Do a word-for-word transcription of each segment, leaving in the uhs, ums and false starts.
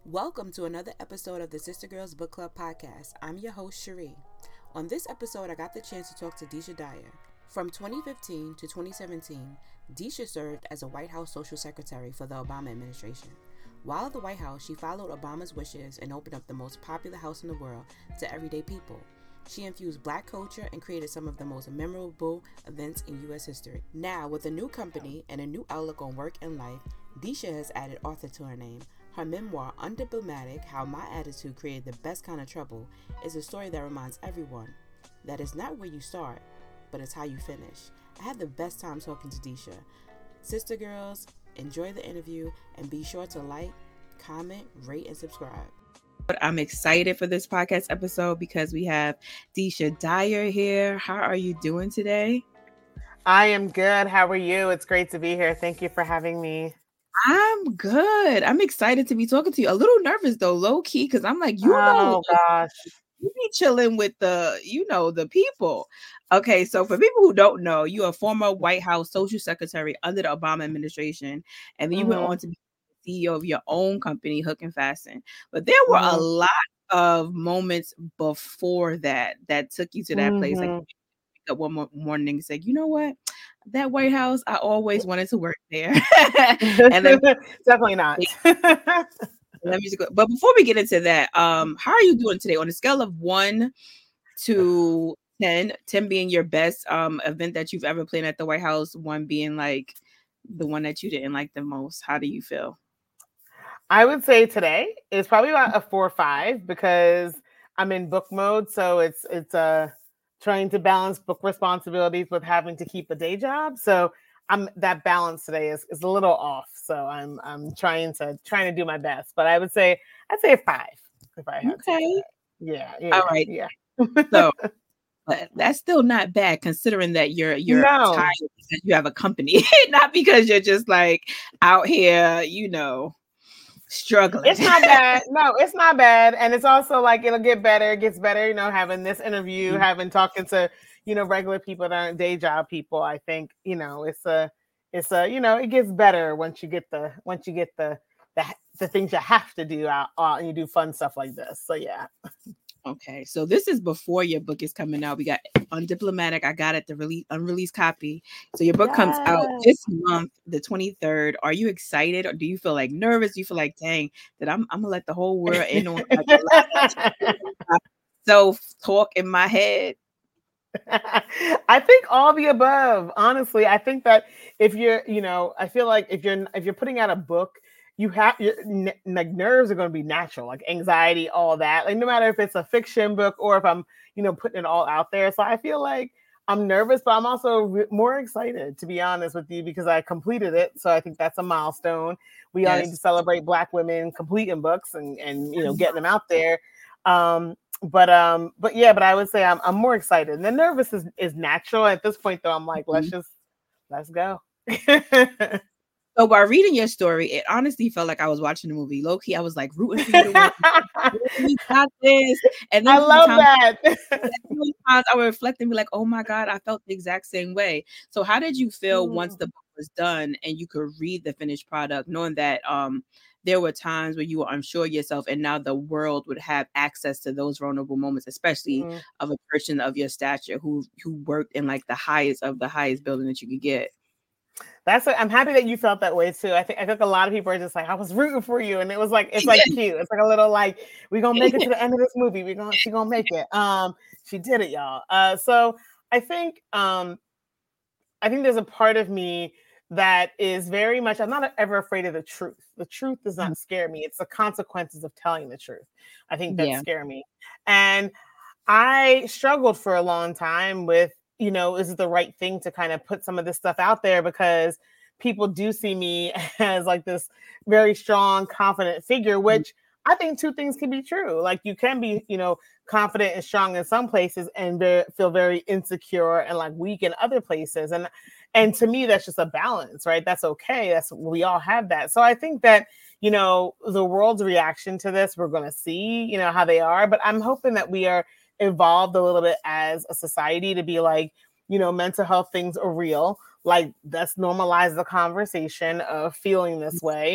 Welcome to another episode of the Sister Girls Book Club podcast. I'm your host, Cherie. On this episode, I got the chance to talk to Deisha Dyer. From twenty fifteen to twenty seventeen, Deisha served as a White House Social Secretary for the Obama administration. While at the White House, she followed Obama's wishes and opened up the most popular house in the world to everyday people. She infused Black culture and created some of the most memorable events in U S history. Now, with a new company and a new outlook on work and life, Deisha has added author to her name. Her memoir, Undiplomatic: How My Attitude Created the Best Kind of Trouble, is a story that reminds everyone that it's not where you start, but it's how you finish. I had the best time talking to Deisha. Sister girls, enjoy the interview and be sure to like, comment, rate, and subscribe. But I'm excited for this podcast episode because we have Deisha Dyer here. How are you doing today? I am good. How are you? It's great to be here. Thank you for having me. I'm good. I'm excited to be talking to you. A little nervous though, low key, because I'm like, you oh, know, gosh, you be chilling with the, you know, the people. Okay, so for people who don't know, you're a former White House Social Secretary under the Obama administration, and then you mm-hmm. went on to be C E O of your own company, Hook and Fasten. But there were mm-hmm. a lot of moments before that that took you to that mm-hmm. place. Like, you wake up one morning and say, you know what? That White House, I always wanted to work there. And then definitely not. Let me just go. But before we get into that, um, how are you doing today on a scale of one to ten? Ten being your best um event that you've ever played at the White House, one being like the one that you didn't like the most. How do you feel? I would say today is probably about a four or five because I'm in book mode, so it's it's a. Uh, trying to balance book responsibilities with having to keep a day job. So I'm that balance today is, is a little off. So I'm I'm trying to trying to do my best. But I would say I'd say a five if I had okay. to. Yeah, yeah. All right. Yeah. So but that's still not bad considering that you're you're no. tired because you have a company, not because you're just like out here, you know, struggling. It's not bad. No, it's not bad. And it's also like it'll get better. It gets better, you know, having this interview, mm-hmm. having talking to, you know, regular people that aren't day job people. I think, you know, it's a it's a, you know, it gets better once you get the once you get the the, the things you have to do out uh, and you do fun stuff like this. So yeah. Okay, so this is before your book is coming out. We got Undiplomatic. I got it, the release unreleased copy. So your book yes. comes out this month, the twenty-third. Are you excited, or do you feel like nervous? Do you feel like, dang, that I'm I'm gonna let the whole world in on self talk in my head? I think all the above. Honestly, I think that if you're, you know, I feel like if you're if you're putting out a book. You have your like nerves are going to be natural, like anxiety, all that. Like no matter if it's a fiction book or if I'm, you know, putting it all out there. So I feel like I'm nervous, but I'm also re- more excited, to be honest with you, because I completed it. So I think that's a milestone. We yes. all need to celebrate Black women completing books and and you know getting them out there. Um, but um, but yeah, but I would say I'm I'm more excited. And the nervous is is natural at this point, though. I'm like, mm-hmm. let's just let's go. So by reading your story, it honestly felt like I was watching a movie. Low key, I was like rooting for you to win. We got this. And then I love times, that. times I would reflect and be like, oh my God, I felt the exact same way. So how did you feel mm. once the book was done and you could read the finished product, knowing that um there were times where you were unsure of yourself and now the world would have access to those vulnerable moments, especially mm. of a person of your stature who who worked in like the highest of the highest building that you could get? That's what, I'm happy that you felt that way too. I think I think a lot of people are just like, I was rooting for you, and it was like it's like cute. It's like a little like we're gonna make it to the end of this movie. We're gonna she gonna make it. Um, she did it, y'all. Uh, so I think um, I think there's a part of me that is very much. I'm not ever afraid of the truth. The truth does not scare me. It's the consequences of telling the truth. I think that yeah. scare me, and I struggled for a long time with. You know, is it the right thing to kind of put some of this stuff out there because people do see me as like this very strong, confident figure, which I think two things can be true. Like you can be, you know, confident and strong in some places and very, feel very insecure and like weak in other places. And, and to me, that's just a balance, right? That's okay. That's we all have that. So I think that, you know, the world's reaction to this, we're going to see, you know, how they are, but I'm hoping that we are evolved a little bit as a society to be like, you know, mental health things are real. Like let's normalize the conversation of feeling this way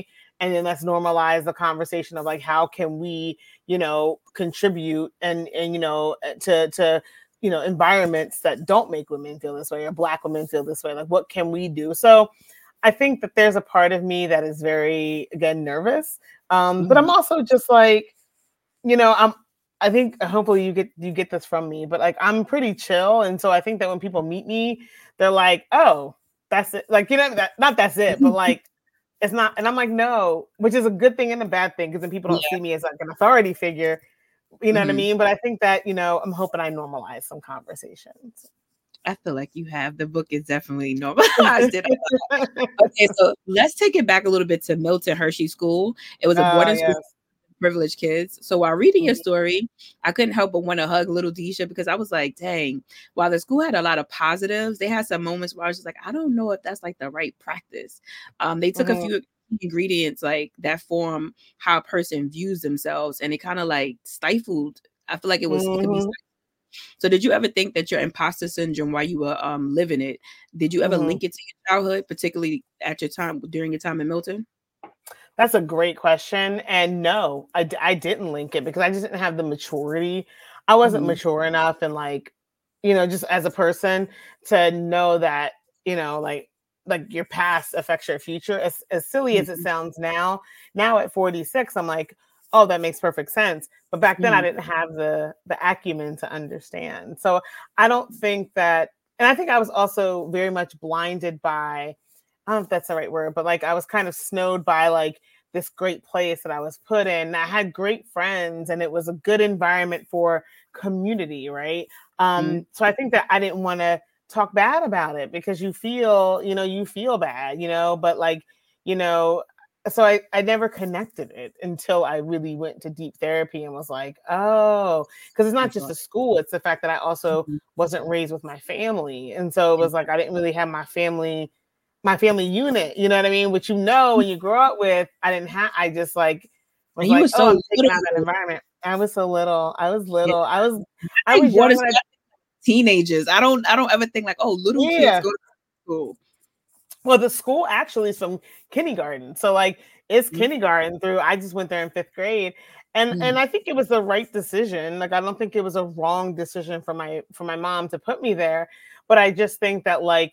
and then let's normalize the conversation of like, how can we, you know, contribute and, and, you know, to, to, you know, environments that don't make women feel this way or Black women feel this way. Like, what can we do? So I think that there's a part of me that is very, again, nervous. Um, mm-hmm. But I'm also just like, you know, I'm, I think hopefully you get, you get this from me, but like, I'm pretty chill. And so I think that when people meet me, they're like, oh, that's it. Like, you know, that, not that's it, but like, it's not. And I'm like, no, which is a good thing and a bad thing. Cause then people don't yeah. see me as like an authority figure, you know mm-hmm. what I mean? But I think that, you know, I'm hoping I normalize some conversations. I feel like you have. The book is definitely normalized it. Okay, so let's take it back a little bit to Milton Hershey School. It was a boarding uh, yes. school for privileged kids. So while reading mm-hmm. your story, I couldn't help but want to hug little Deisha because I was like, dang, while the school had a lot of positives, they had some moments where I was just like, I don't know if that's like the right practice. Um, they took mm-hmm. a few ingredients like that form how a person views themselves, and it kind of like stifled. I feel like it was. Mm-hmm. It could be So did you ever think that your imposter syndrome while you were um, living it, did you ever mm-hmm. link it to your childhood, particularly at your time, during your time in Milton? That's a great question. And no, I, I didn't link it because I just didn't have the maturity. I wasn't mm-hmm. mature enough and like, you know, just as a person to know that, you know, like, like your past affects your future. As, as silly mm-hmm. as it sounds now, now at forty-six, I'm like, oh, that makes perfect sense. But back then mm-hmm. I didn't have the the acumen to understand. So I don't think that, and I think I was also very much blinded by, I don't know if that's the right word, but like I was kind of snowed by like this great place that I was put in. I had great friends and it was a good environment for community, right? Um, mm-hmm. So I think that I didn't want to talk bad about it because you feel, you know, you feel bad, you know, but like, you know, so I, I never connected it until I really went to deep therapy and was like, oh, because it's not just the school. It's the fact that I also mm-hmm. wasn't raised with my family. And so it was like, I didn't really have my family, my family unit, you know what I mean? Which, you know, when you grow up with, I didn't have, I just like, was like, so oh, I'm taking out that environment. I was so little. I was little. Yeah. I was, I, I was young when I, teenagers. I don't, I don't ever think like, oh, little yeah. kids go to school. Well, the school actually is from kindergarten. So like it's mm-hmm. kindergarten through, I just went there in fifth grade. And mm-hmm. and I think it was the right decision. Like, I don't think it was a wrong decision for my, for my mom to put me there. But I just think that like,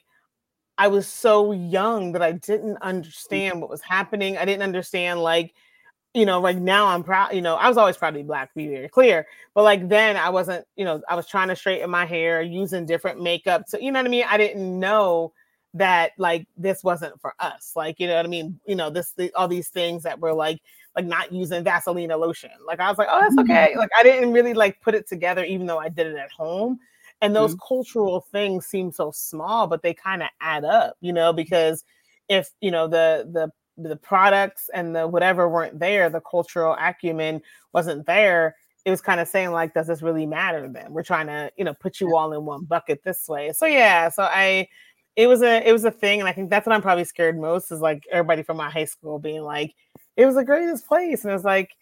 I was so young that I didn't understand what was happening. I didn't understand like, you know, like now I'm proud, you know, I was always proud to be Black, be very clear. But like then I wasn't, you know, I was trying to straighten my hair, using different makeup. So, you know what I mean? I didn't know that like this wasn't for us, like, you know what I mean, you know, this the, all these things that were like like not using Vaseline or lotion, like I was like, oh, that's okay. Like I didn't really like put it together, even though I did it at home. And those mm-hmm. cultural things seem so small, but they kind of add up, you know, because if you know the the the products and the whatever weren't there, the cultural acumen wasn't there, it was kind of saying like, does this really matter then? We're trying to, you know, put you all in one bucket this way. So yeah, so I It was a it was a thing, and I think that's what I'm probably scared most is like everybody from my high school being like, it was the greatest place, and it's like,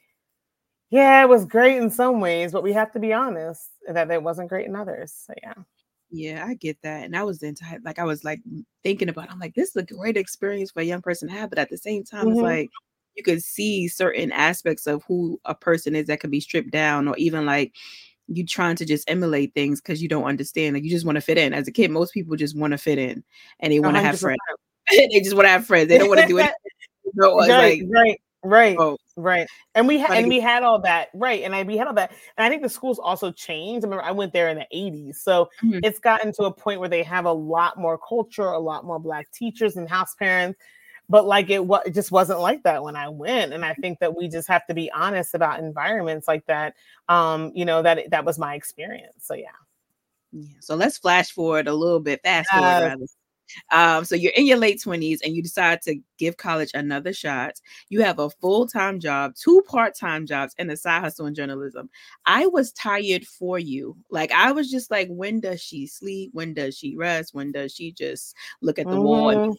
yeah, it was great in some ways, but we have to be honest that it wasn't great in others. So yeah, yeah, I get that, and I was into like I was like thinking about, I'm like, this is a great experience for a young person to have, but at the same time, mm-hmm. it's like you could see certain aspects of who a person is that could be stripped down, or even like you trying to just emulate things because you don't understand. Like you just want to fit in. As a kid, most people just want to fit in and they want to have friends. They just want to have friends. They don't want to do it. No, right, like, right, right, oh, right. And we had and we had all that, right. And I we had all that. And I think the schools also changed. I remember I went there in the eighties. So mm-hmm. it's gotten to a point where they have a lot more culture, a lot more Black teachers and house parents. But like it, it just wasn't like that when I went. And I think that we just have to be honest about environments like that. Um, you know, that that was my experience. So yeah. Yeah. So let's flash forward a little bit, fast forward uh, rather. Um, so you're in your late twenties and you decide to give college another shot. You have a full-time job, two part-time jobs, and a side hustle in journalism. I was tired for you. Like I was just like, when does she sleep? When does she rest? When does she just look at the mm-hmm. wall? And-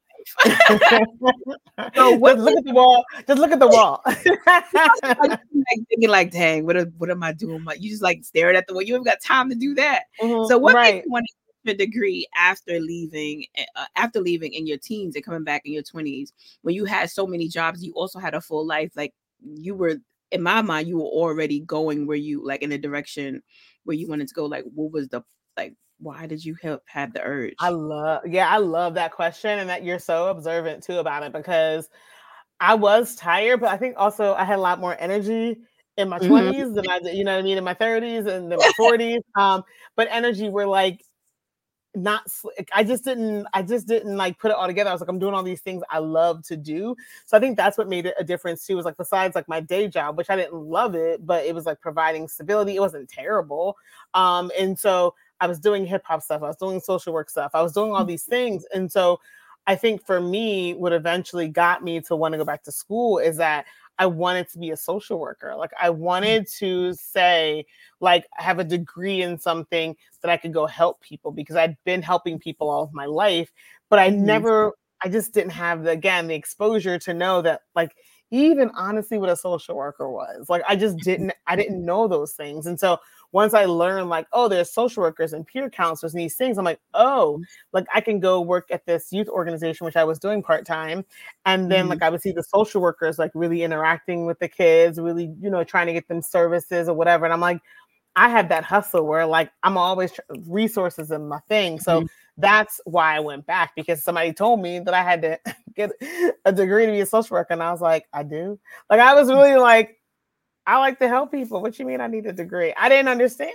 so what, just look at the wall. Just look at the wall. like, thinking like, dang, what, what am I doing? You just like staring at the wall. You haven't got time to do that. Mm-hmm, so what right. made you want to your degree after leaving, uh, after leaving in your teens and coming back in your twenties, when you had so many jobs, you also had a full life. Like you were, in my mind, you were already going where you like in the direction where you wanted to go. Like, what was the like? Why did you have have the urge? I love, yeah, I love that question, and that you're so observant too about it, because I was tired, but I think also I had a lot more energy in my Mhm. twenties than I did, you know what I mean, in my thirties and then my forties. Um, but energy were like not I just didn't I just didn't like put it all together. I was like, I'm doing all these things I love to do. So I think that's what made it a difference too, was like besides like my day job, which I didn't love it, but it was like providing stability. It wasn't terrible. Um, and so I was doing hip hop stuff, I was doing social work stuff, I was doing all these things. And so I think for me, what eventually got me to want to go back to school is that I wanted to be a social worker. Like I wanted to say, like, have a degree in something that I could go help people, because I'd been helping people all of my life, but I Mhm. never, I just didn't have the, again, the exposure to know that, like, even honestly what a social worker was. Like, I just didn't, I didn't know those things. And so once I learned, like, oh, there's social workers and peer counselors and these things, I'm like, oh, like I can go work at this youth organization, which I was doing part-time. And then Mhm. like I would see the social workers like really interacting with the kids, really, you know, trying to get them services or whatever. And I'm like, I had that hustle where like I'm always tr- resources in my thing. So Mhm. that's why I went back, because somebody told me that I had to get a degree to be a social worker. And I was like, I do. Like I was really like, I like to help people. What you mean I need a degree? I didn't understand.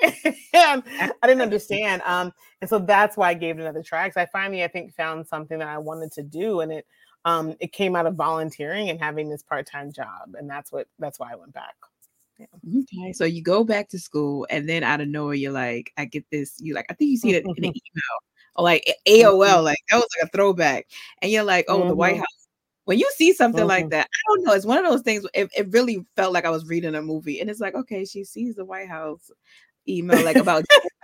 I didn't understand. Um, and so that's why I gave it another try. Because I finally, I think, found something that I wanted to do, and it um it came out of volunteering and having this part-time job. And that's what that's why I went back. Yeah. Okay, so you go back to school, and then out of nowhere, you're like, I get this. You like, I think you see it in an email or like A O L, like that was like a throwback, and you're like, oh, the White Mhm. House. When you see something like Mhm. that, I don't know. It's one of those things. It, it really felt like I was reading a movie, and it's like, okay, she sees the White House email, like about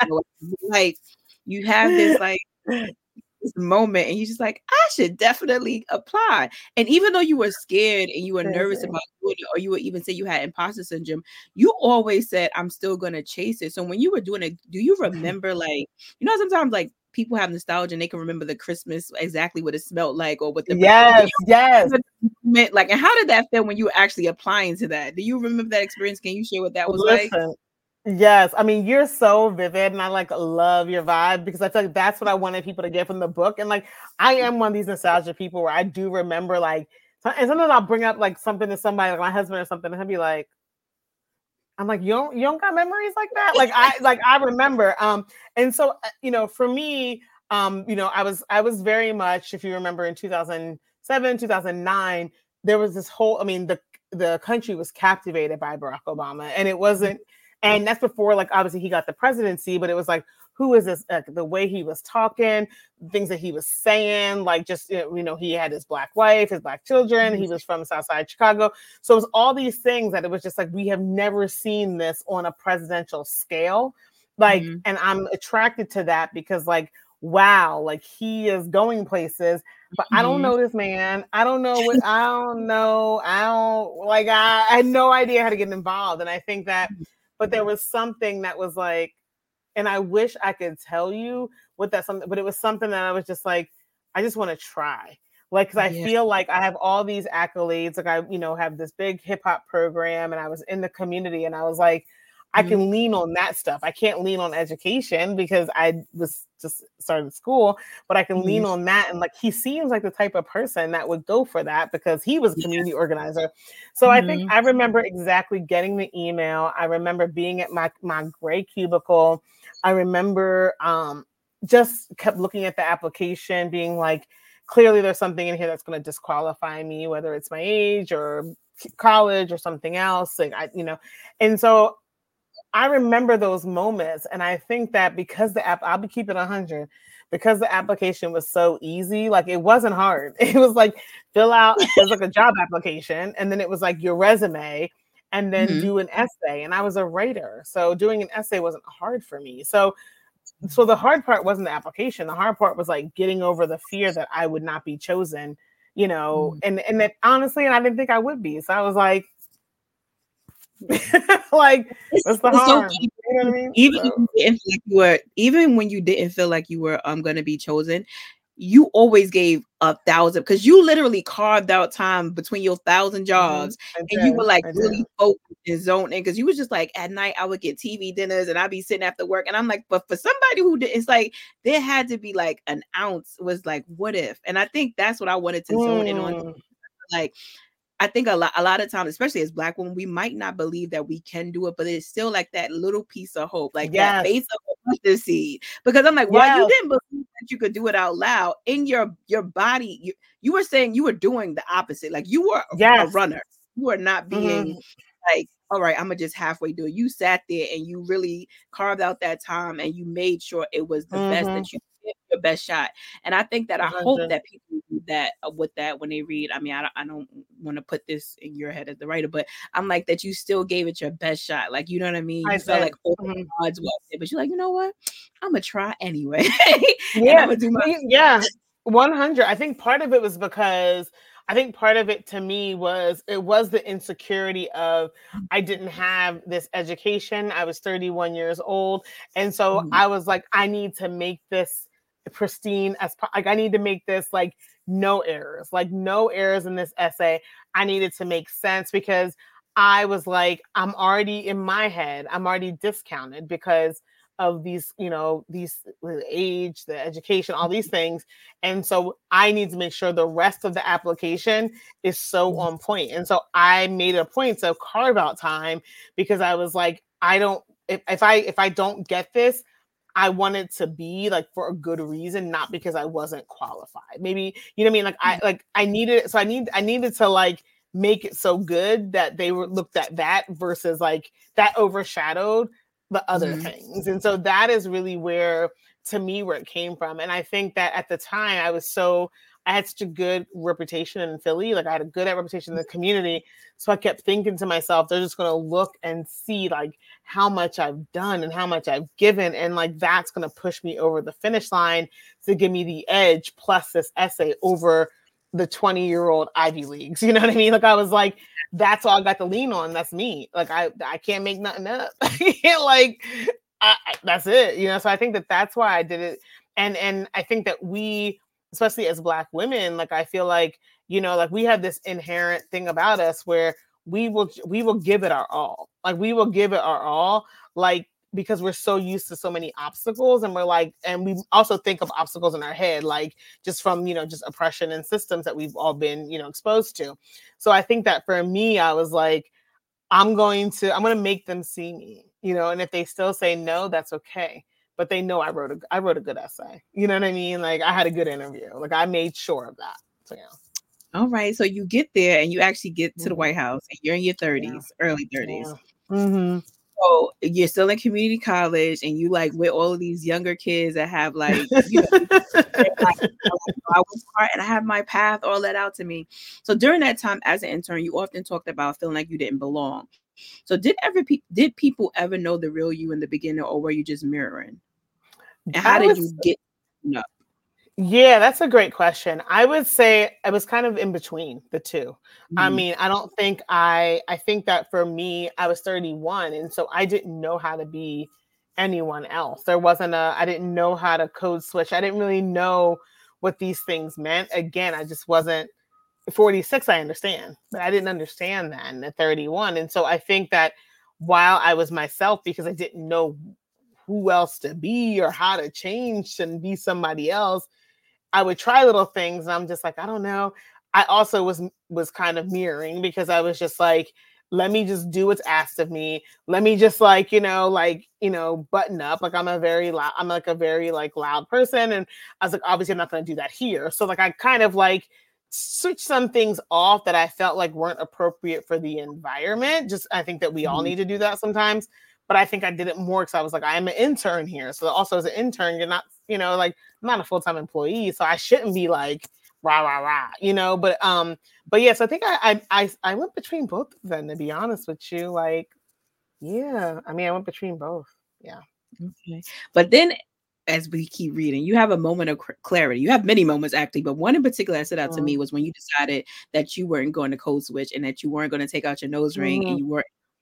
like you have this like this moment, and you're just like, I should definitely apply. And even though you were scared and you were nervous Crazy. about doing it, or you would even say you had imposter syndrome, you always said, I'm still gonna chase it. So when you were doing it, do you remember, like, you know, sometimes like people have nostalgia and they can remember the Christmas, exactly what it smelled like, or what the do Yes, you yes. remember the moment, like, and how did that feel when you were actually applying to that? Do you remember that experience? Can you share what that was like? Listen, yes, I mean, you're so vivid, and I like love your vibe, because I feel like that's what I wanted people to get from the book. And like, I am one of these nostalgia people where I do remember, like, so- and sometimes I'll bring up like something to somebody, like my husband or something, and he'll be like, I'm like, you don't, you don't got memories like that? Like I, like I remember. Um, and so, uh, you know, for me, um, you know, I was, I was very much, if you remember in two thousand seven, two thousand nine, there was this whole, I mean, the, the country was captivated by Barack Obama, and it wasn't, and that's before, like, obviously he got the presidency, but it was like, who is this? Like, the way he was talking, things that he was saying, like, just, you know, you know, he had his black wife, his black children, he was from Southside Chicago. So it was all these things that it was just like, we have never seen this on a presidential scale. Like, Mhm. and I'm attracted to that because, like, wow, like he is going places, but I don't Mhm. know this man. I don't know what, I don't know. I don't, like, I, I had no idea how to get involved. And I think that, but there was something that was like, and I wish I could tell you what that something, but it was something that I was just like, I just want to try. Like, cause I Yeah. feel like I have all these accolades. Like I, you know, have this big hip hop program, and I was in the community, and I was like, I Mhm. can lean on that stuff. I can't lean on education because I was just started school, but I can lean Mhm. on that. And like, he seems like the type of person that would go for that because he was a Yeah. community organizer. So I think Mhm. I remember exactly getting the email. I remember being at my, my gray cubicle. I remember um, just kept looking at the application, being like, clearly there's something in here that's going to disqualify me, whether it's my age or college or something else. Like I, you know, and so I remember those moments. And I think that because the app, I'll be keeping a hundred, because the application was so easy, like it wasn't hard. It was like fill out, it was like a job application. And then it was like your resume, and then Mhm. do an essay. And I was a writer. So doing an essay wasn't hard for me. So so the hard part wasn't the application. The hard part was like getting over the fear that I would not be chosen, you know, Mhm. and and that honestly, and I didn't think I would be. So I was like, Like, it's, what's the it's so harm? funny. You know what I mean? Even So. when you didn't feel like you were, even when you didn't feel like you were um gonna be chosen, you always gave a thousand because you literally carved out time between your thousand jobs, mm-hmm. and you were like I really did. focused and zoned in because you was just like at night I would get T V dinners and I'd be sitting after work and I'm like, but for somebody who did, it's like there had to be like an ounce was like, what if? And I think that's what I wanted to mm. zone in on, like. I think a lot, a lot of times, especially as Black women, we might not believe that we can do it, but it's still like that little piece of hope, like yes. that base of a mustard seed. Because I'm like, yes. while you didn't believe that you could do it out loud, in your your body, you, you were saying you were doing the opposite. Like you were yes. a runner. You were not being mm-hmm. like, all right, I'm gonna just halfway do it. You sat there and you really carved out that time and you made sure it was the mm-hmm. best that you did, your best shot. And I think that I one hundred hope that people do that uh, with that when they read. I mean, I don't, I don't want to put this in your head as the writer, but I'm like that you still gave it your best shot. Like, you know what I mean? You I felt did. like all mm-hmm. the odds were there, but you're like, you know what? I'm gonna try anyway. Yeah, I'm gonna do my yeah, one hundred. I think part of it was because. I think part of it to me was it was the insecurity of I didn't have this education. I was thirty-one years old. And so mm-hmm. I was like, I need to make this pristine as like I need to make this like no errors, like no errors in this essay. I needed to make sense because I was like, I'm already in my head. I'm already discounted because of these, you know, these the age, the education, all these things. And so I need to make sure the rest of the application is so on point. And so I made a point to carve out time because I was like, I don't, if, if I, if I don't get this, I want it to be like for a good reason, not because I wasn't qualified. Maybe, you know what I mean? Like I, like I needed, so I need, I needed to like make it so good that they were looked at that versus like that overshadowed the other mm-hmm. things. And so that is really where, to me, where it came from. And I think that at the time I was so, I had such a good reputation in Philly. Like I had a good reputation in the community. So I kept thinking to myself, they're just going to look and see like how much I've done and how much I've given. And like, that's going to push me over the finish line to give me the edge plus this essay over the twenty year old Ivy Leagues. You know what I mean? Like I was like, that's all I got to lean on. That's me. Like I, I can't make nothing up. like I, I, that's it. You know? So I think that that's why I did it. And, and I think that we, especially as Black women, like, I feel like, you know, like we have this inherent thing about us where we will, we will give it our all. Like we will give it our all. Like, because we're so used to so many obstacles and we're like, and we also think of obstacles in our head, like just from, you know, just oppression and systems that we've all been, you know, exposed to. So I think that for me, I was like, I'm going to, I'm going to make them see me, you know, and if they still say no, that's okay. But they know I wrote a, I wrote a good essay. You know what I mean? Like I had a good interview. Like I made sure of that. So, yeah. All right. So you get there and you actually get to mm-hmm. the White House and you're in your thirties, yeah. early thirties. Yeah. Mm-hmm. So you're still in community college and you like with all of these younger kids that have like, you know, like, I was smart and I have my path all let out to me. So during that time as an intern, you often talked about feeling like you didn't belong. So did ever pe- did people ever know the real you in the beginning, or were you just mirroring? And how did you get up? Yeah, that's a great question. I would say I was kind of in between the two. Mm-hmm. I mean, I don't think I, I think that for me, I was thirty-one. And so I didn't know how to be anyone else. There wasn't a, I didn't know how to code switch. I didn't really know what these things meant. Again, I just wasn't forty-six. I understand, but I didn't understand that at thirty-one. And so I think that while I was myself, because I didn't know who else to be or how to change and be somebody else, I would try little things and I'm just like, I don't know. I also was was kind of mirroring because I was just like, let me just do what's asked of me. Let me just like, you know, like, you know, button up. Like I'm a very loud, I'm like a very like loud person. And I was like, obviously I'm not going to do that here. So like, I kind of like switch some things off that I felt like weren't appropriate for the environment. Just, I think that we all need to do that sometimes. But I think I did it more because I was like, I am an intern here. So also as an intern, you're not, you know, like I'm not a full-time employee. So I shouldn't be like, rah, rah, rah, you know, but, um, but yes, I think I, I, I, I went between both of them, to be honest with you. Like, yeah, I mean, I went between both. Yeah. Okay. But then as we keep reading, you have a moment of clarity. You have many moments actually, but one in particular that stood out mm-hmm. to me was when you decided that you weren't going to code switch and that you weren't going to take out your nose ring mm-hmm. and you weren't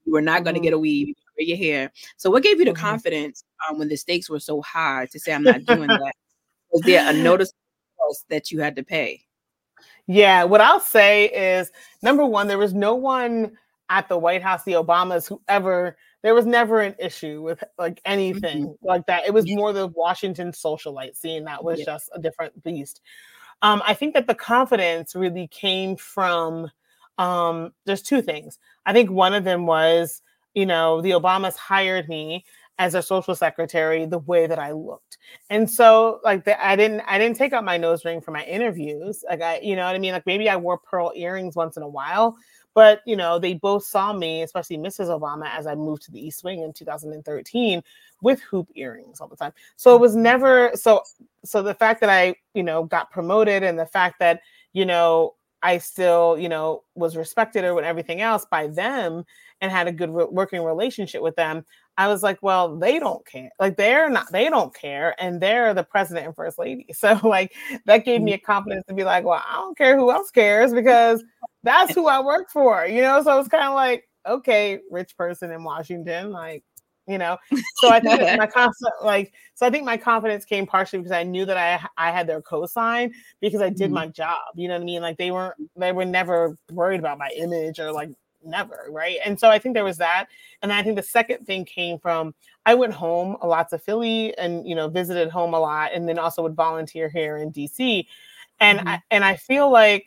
You were not mm-hmm. going to get a weave. You wear your hair. So what gave you the mm-hmm. confidence um, when the stakes were so high to say, I'm not doing that? Was there a noticeable cost that you had to pay? Yeah, what I'll say is, number one, there was no one at the White House, the Obamas, who ever, there was never an issue with like anything mm-hmm. like that. It was more the Washington socialite scene that was yeah. just a different beast. Um, I think that the confidence really came from, um, there's two things. I think one of them was, you know, the Obamas hired me as a social secretary the way that I looked. And so like the, I didn't, I didn't take out my nose ring for my interviews. Like I, you know what I mean? Like maybe I wore pearl earrings once in a while, but you know, they both saw me, especially Missus Obama, as I moved to the East Wing in two thousand thirteen with hoop earrings all the time. So it was never, so, so the fact that I, you know, got promoted and the fact that, you know, I still, you know, was respected or everything else by them and had a good re- working relationship with them, I was like, well, they don't care. Like they're not, they don't care. And they're the president and first lady. So like that gave me a confidence to be like, well, I don't care who else cares because that's who I work for, you know? So it's kind of like, okay, rich person in Washington, like, you know? So I think that my confidence, like, so I think my confidence came partially because I knew that I I had their cosign because I did mm-hmm. my job. You know what I mean? Like they weren't, they were never worried about my image or like, never, right? And so I think there was that. And I think the second thing came from, I went home a lot to Philly and, you know, visited home a lot and then also would volunteer here in D C. And mm-hmm. I, and I feel like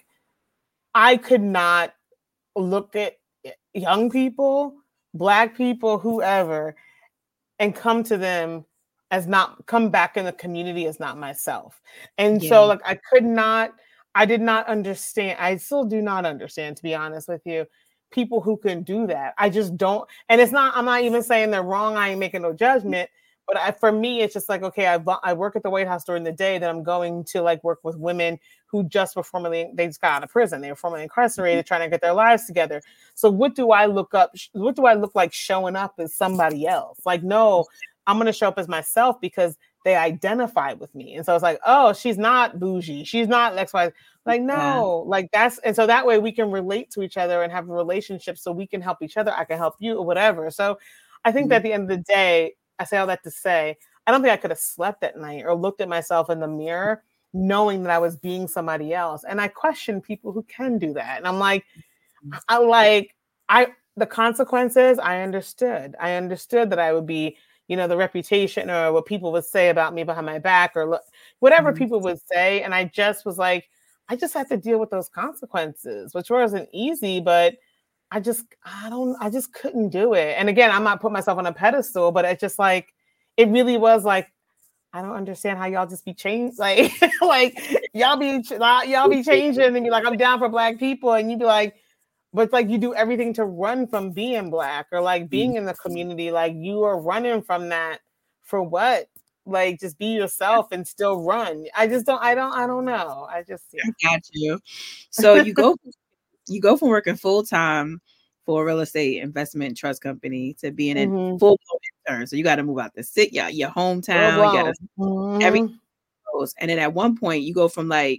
I could not look at young people, Black people, whoever, and come to them as not, come back in the community as not myself. And yeah. so like, I could not, I did not understand. I still do not understand, to be honest with you, people who can do that. I just don't. And it's not, I'm not even saying they're wrong. I ain't making no judgment. But I, for me, it's just like, okay, I, I work at the White House during the day, that I'm going to like work with women who just were formerly, they just got out of prison. They were formerly incarcerated, trying to get their lives together. So what do I look up? What do I look like showing up as somebody else? Like, no, I'm going to show up as myself because they identify with me. And so it's like, oh, she's not bougie. She's not X Y. Like, no, yeah. like that's, and so that way we can relate to each other and have a relationship so we can help each other. I can help you or whatever. So I think mm-hmm. that at the end of the day, I say all that to say, I don't think I could have slept at night or looked at myself in the mirror knowing that I was being somebody else. And I question people who can do that. And I'm like, I like, I, the consequences, I understood. I understood that I would be, you know, the reputation or what people would say about me behind my back or look, whatever mm-hmm. people would say. And I just was like, I just have to deal with those consequences, which wasn't easy, but I just, I don't, I just couldn't do it. And again, I'm not putting myself on a pedestal, but it's just like, it really was like, I don't understand how y'all just be changed. Like, like y'all be, y'all be changing and be like, I'm down for Black people. And you'd be like, but it's like you do everything to run from being Black or like being in the community. Like you are running from that for what? Like just be yourself and still run. I just don't, I don't, I don't know. I just, yeah. I got you. So you go, you go from working full time for a real estate investment trust company to being a mm-hmm. full intern. So you got to move out the city, your, your hometown. Oh, you gotta, mm-hmm. everything goes. And then at one point you go from like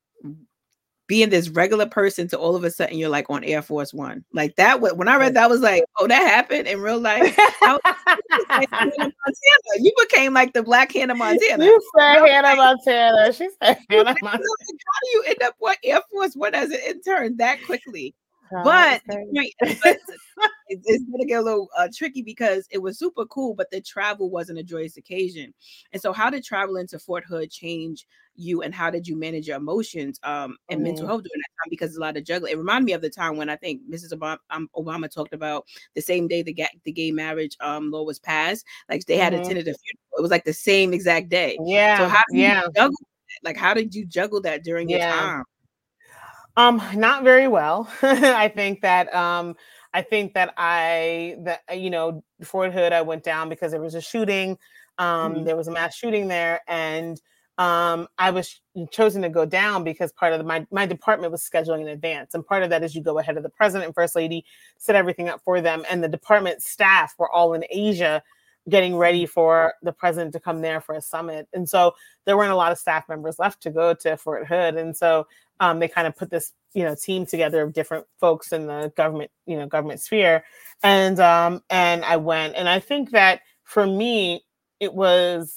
being this regular person to all of a sudden you're like on Air Force One. Like that, when I read that, I was like, oh, that happened in real life. I was like, Hannah Montana. You became like the Black Hannah Montana. You said Hannah Montana. She said Hannah Montana. How do you end up with Air Force One as an intern that quickly? Oh, but, okay. but it's, it's going to get a little uh, tricky because it was super cool, but the travel wasn't a joyous occasion. And so how did travel into Fort Hood change you, and how did you manage your emotions um, and mm-hmm. mental health during that time? Because a lot of juggling. It reminded me of the time when I think Missus Obama, um, Obama talked about the same day the, ga- the gay marriage um, law was passed, like they had mm-hmm. attended a funeral. It was like the same exact day. Yeah. So how did yeah. you juggle that? Like, how did you juggle that during yeah. your time? Um, not very well. I think that um, I think that I that you know, Fort Hood, I went down because there was a shooting. Um, mm-hmm. There was a mass shooting there, and um, I was chosen to go down because part of the, my my department was scheduling in advance, and part of that is you go ahead of the president and first lady, set everything up for them, and the department staff were all in Asia, getting ready for the president to come there for a summit. And so there weren't a lot of staff members left to go to Fort Hood. And so um, they kind of put this, you know, team together of different folks in the government, you know, government sphere. And, um, and I went, and I think that for me, it was,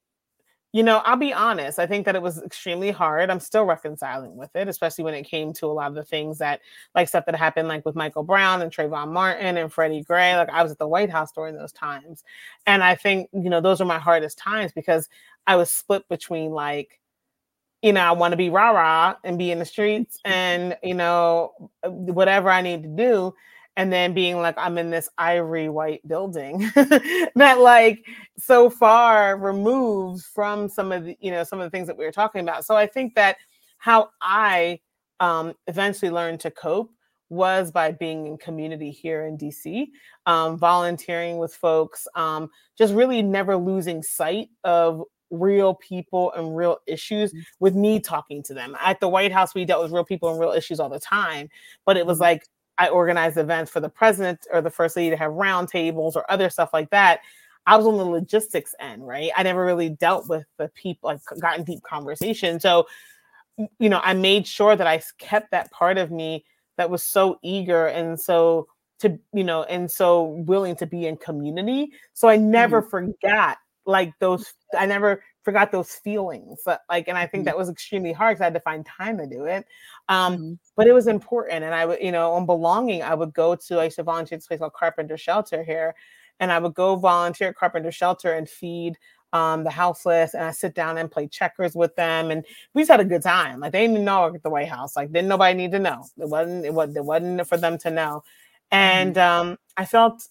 you know, I'll be honest. I think that it was extremely hard. I'm still reconciling with it, especially when it came to a lot of the things that, like stuff that happened, like with Michael Brown and Trayvon Martin and Freddie Gray. Like I was at the White House during those times. And I think, you know, those are my hardest times because I was split between like, you know, I want to be rah-rah and be in the streets and, you know, whatever I need to do. And then being like, I'm in this ivory white building that like so far removed from some of the, you know, some of the things that we were talking about. So I think that how I um, eventually learned to cope was by being in community here in D C, um, volunteering with folks, um, just really never losing sight of real people and real issues with me talking to them. At the White House, we dealt with real people and real issues all the time, but it was like, I organized events for the president or the first lady to have roundtables or other stuff like that. I was on the logistics end, right? I never really dealt with the people, like got in deep conversation. So, you know, I made sure that I kept that part of me that was so eager and so to, you know, and so willing to be in community. So I never mm-hmm. forgot like those, I never forgot those feelings. Like, and I think mm-hmm. that was extremely hard because I had to find time to do it. Um, mm-hmm. But it was important. And I would, you know, on belonging, I would go to, I used to volunteer at this place called Carpenter Shelter here. And I would go volunteer at Carpenter Shelter and feed um, the houseless. And I sit down and play checkers with them. And we just had a good time. Like they didn't know at the White House. Like didn't nobody need to know. It wasn't, it was, it wasn't for them to know. And mm-hmm. um, I felt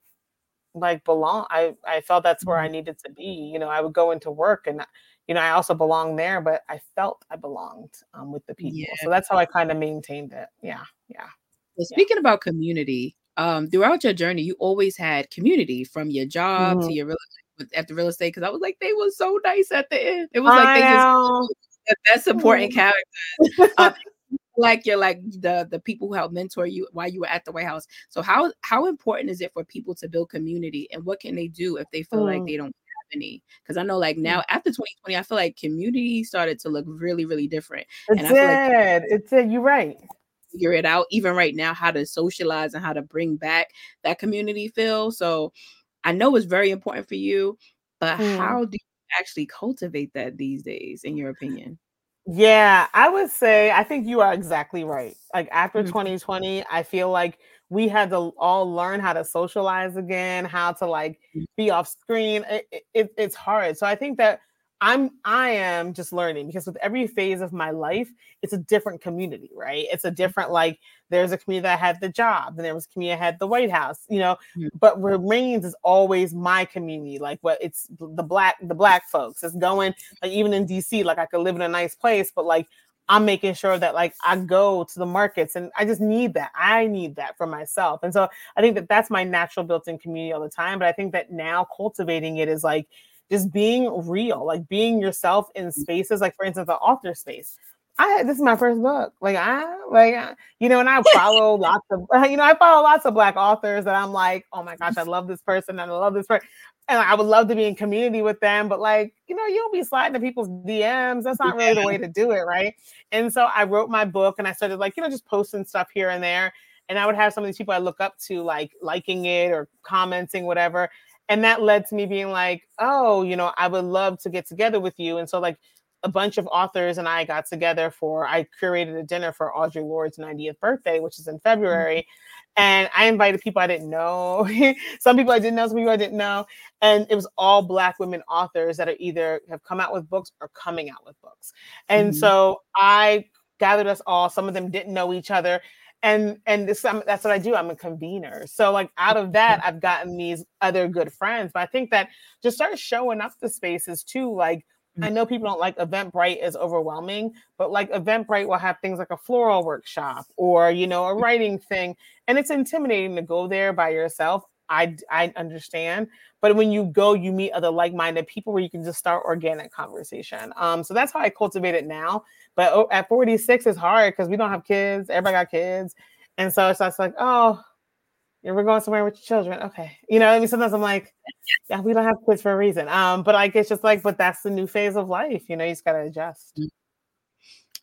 like belong. I, I felt that's where I needed to be. You know, I would go into work and, you know, I also belonged there, but I felt I belonged um, with the people. Yeah. So that's how I kind of maintained it. Yeah. Yeah. Well, speaking yeah. about community, um, throughout your journey, you always had community from your job mm-hmm. to your real at the real estate. Cause I was like, they were so nice at the end. It was like, I they know. just the best supporting mm-hmm. characters. um, like you're like the the people who helped mentor you while you were at the White House. So how how important is it for people to build community, and what can they do if they feel mm. like they don't have any? Because I know like now after twenty twenty, I feel like community started to look really really different. It and did. I feel like it did. You're right. Figure it out even right now how to socialize and how to bring back that community feel. So I know it's very important for you, but mm. how do you actually cultivate that these days, in your opinion? Yeah, I would say, I think you are exactly right. Like after mm-hmm. twenty twenty, I feel like we had to all learn how to socialize again, how to like be off screen. It, it, it's hard. So I think that I'm, I am just learning because with every phase of my life, it's a different community, right? It's a different, like there's a community that had the job and there was a community that had the White House, you know, mm-hmm. but remains is always my community. Like what it's the black, the black folks. It's going like even in D C, like I could live in a nice place, but like I'm making sure that like I go to the markets and I just need that. I need that for myself. And so I think that that's my natural built-in community all the time. But I think that now cultivating it is like just being real, like being yourself in spaces, like for instance, the author space. I this is my first book. Like I like I, you know, and I follow lots of you know, I follow lots of Black authors that I'm like, oh my gosh, I love this person and I love this person. And I would love to be in community with them, but like, you know, you'll be sliding to people's D Ms. That's not really the way to do it, right? And so I wrote my book and I started like, you know, just posting stuff here and there. And I would have some of these people I look up to like liking it or commenting, whatever. And that led to me being like, oh, you know, I would love to get together with you. And so like a bunch of authors and I got together for, I curated a dinner for Audre Lorde's ninetieth birthday, which is in February. Mm-hmm. And I invited people I didn't know. Some people I didn't know, some people I didn't know. And it was all Black women authors that are either have come out with books or coming out with books. And mm-hmm. so I gathered us all. Some of them didn't know each other. And and this, I'm, that's what I do. I'm a convener. So like out of that, I've gotten these other good friends. But I think that just start showing up the spaces too. Like I know people don't like Eventbrite is overwhelming, but like Eventbrite will have things like a floral workshop or, you know, a writing thing. And it's intimidating to go there by yourself. I, I understand. But when you go, you meet other like-minded people where you can just start organic conversation. Um, so that's how I cultivate it now. But at forty-six, it's hard because we don't have kids. Everybody got kids. And so it's just like, oh, yeah, we're going somewhere with your children. Okay. You know, I mean, sometimes I'm like, yeah, we don't have kids for a reason. Um, but like, it's just like, but that's the new phase of life. You know, you just got to adjust.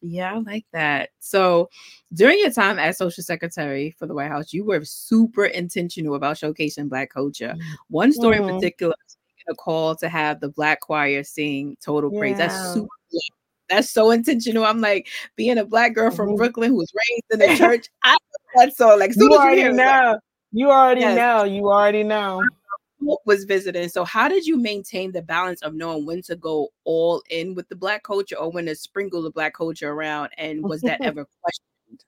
Yeah, I like that. So during your time as social secretary for the White House, you were super intentional about showcasing Black culture. One story in Mm, particular was making a call to have the Black choir sing Total Praise. That's yeah. super that's so intentional. I'm like, being a Black girl from Mhm. Brooklyn who was raised in the church, I love that song. Like, as soon You as you already hear it, it's like, know. You already yes, know. You already know. Pope was visiting. So how did you maintain the balance of knowing when to go all in with the Black culture or when to sprinkle the Black culture around? And was that ever questioned?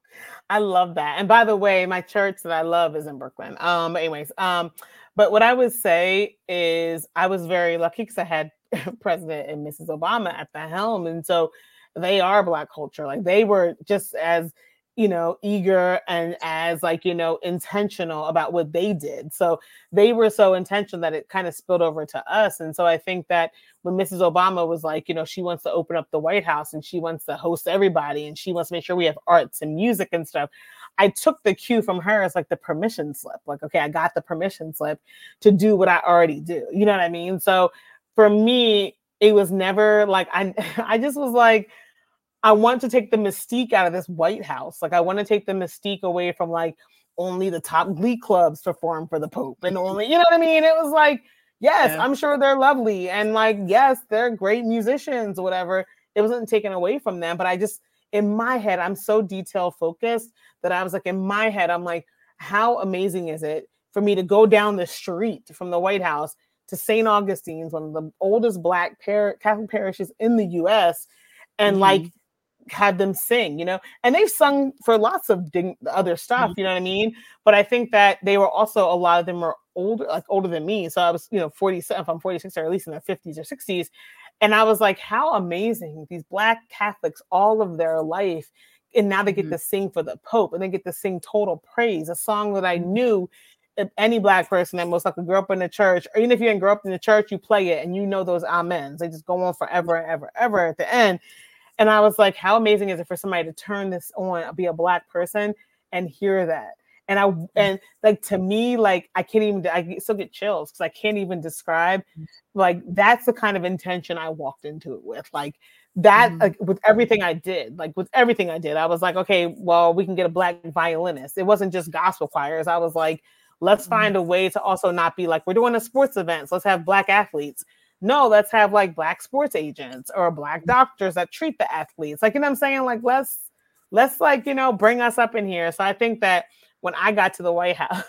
I love that. And by the way, my church that I love is in Brooklyn. Um, but anyways, um, but what I would say is I was very lucky because I had President and Missus Obama at the helm. And so they are Black culture. Like they were just as, you know, eager and as like, you know, intentional about what they did. So they were so intentional that it kind of spilled over to us. And so I think that when Missus Obama was like, you know, she wants to open up the White House and she wants to host everybody and she wants to make sure we have arts and music and stuff. I took the cue from her as like the permission slip. Like, okay, I got the permission slip to do what I already do. You know what I mean? So for me, it was never like I I just was like, I want to take the mystique out of this White House. Like I want to take the mystique away from like only the top glee clubs perform for the Pope and only, you know what I mean? It was like, yes, Yeah. I'm sure they're lovely. And like, yes, they're great musicians or whatever. It wasn't taken away from them. But I just, in my head, I'm so detail focused that I was like, in my head, I'm like, how amazing is it for me to go down the street from the White House to Saint Augustine's, one of the oldest Black par- Catholic parishes in the U S, and mm-hmm. like, had them sing, you know, and they've sung for lots of ding- other stuff, you know what I mean? But I think that they were also, a lot of them were older, like older than me. So I was, you know, forty-seven, if I'm forty-six, or at least in their fifties or sixties. And I was like, how amazing, these Black Catholics, all of their life. And now they get mm-hmm. to sing for the Pope and they get to sing Total Praise, a song that I knew if any Black person that most likely grew up in the church, or even if you didn't grow up in the church, you play it and you know those amens. They just go on forever and ever, ever at the end. And I was like, how amazing is it for somebody to turn this on, be a Black person and hear that? And I, and like, to me, like, I can't even, I still get chills because I can't even describe, like, that's the kind of intention I walked into it with. Like that, mm-hmm. like, with everything I did, like with everything I did, I was like, okay, well, we can get a Black violinist. It wasn't just gospel choirs. I was like, let's mm-hmm. find a way to also not be like, we're doing a sports event, so let's have Black athletes. No, let's have like Black sports agents or Black doctors that treat the athletes. Like, you know what I'm saying? Like, let's, let's like, you know, bring us up in here. So I think that when I got to the White House,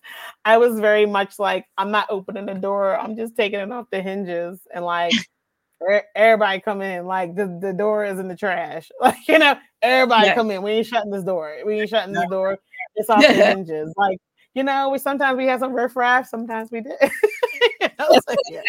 I was very much like, I'm not opening the door. I'm just taking it off the hinges and like, everybody come in. Like the, the door is in the trash. Like, you know, everybody yeah. come in. We ain't shutting this door. We ain't shutting this door. It's off the hinges. Like, you know, we sometimes we have some riffraff. Sometimes we did. You know, so, yeah.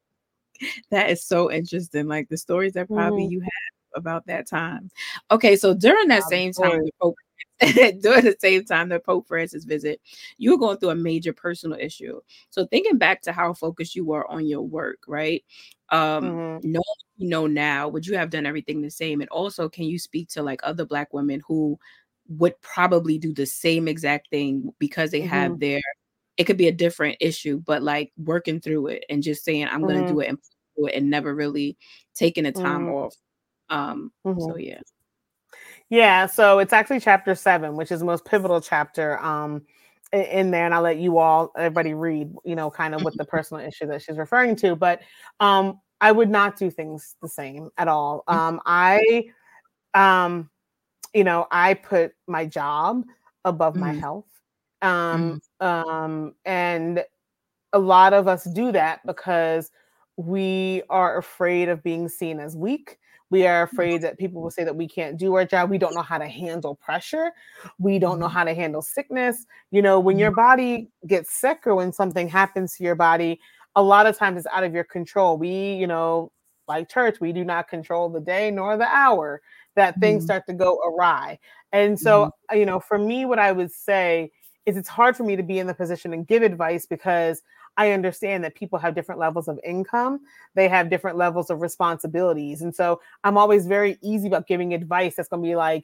That is so interesting. Like the stories that probably mm-hmm. you have about that time. Okay, so during that same time, the Pope, during the same time the Pope Francis visit, you were going through a major personal issue. So thinking back to how focused you were on your work, right? Um, mm-hmm. knowing you know now, would you have done everything the same? And also, can you speak to like other Black women who would probably do the same exact thing because they mm-hmm. have their, it could be a different issue, but like working through it and just saying, I'm mm-hmm. going to do it and do it and never really taking the time mm-hmm. off. Um, mm-hmm. So, yeah. Yeah. So it's actually chapter seven, which is the most pivotal chapter um, in there. And I'll let you all, everybody read, you know, kind of what the personal issue that she's referring to. But um, I would not do things the same at all. Um, I, um, you know, I put my job above mm-hmm. my health. Um, mm-hmm. um, and a lot of us do that because we are afraid of being seen as weak. We are afraid that people will say that we can't do our job. We don't know how to handle pressure. We don't know how to handle sickness. You know, when your body gets sick or when something happens to your body, a lot of times it's out of your control. We, you know, like church, we do not control the day nor the hour that things mm-hmm. start to go awry. And so, mm-hmm. you know, for me, what I would say is it's hard for me to be in the position and give advice because I understand that people have different levels of income. They have different levels of responsibilities. And so I'm always very easy about giving advice that's going to be like,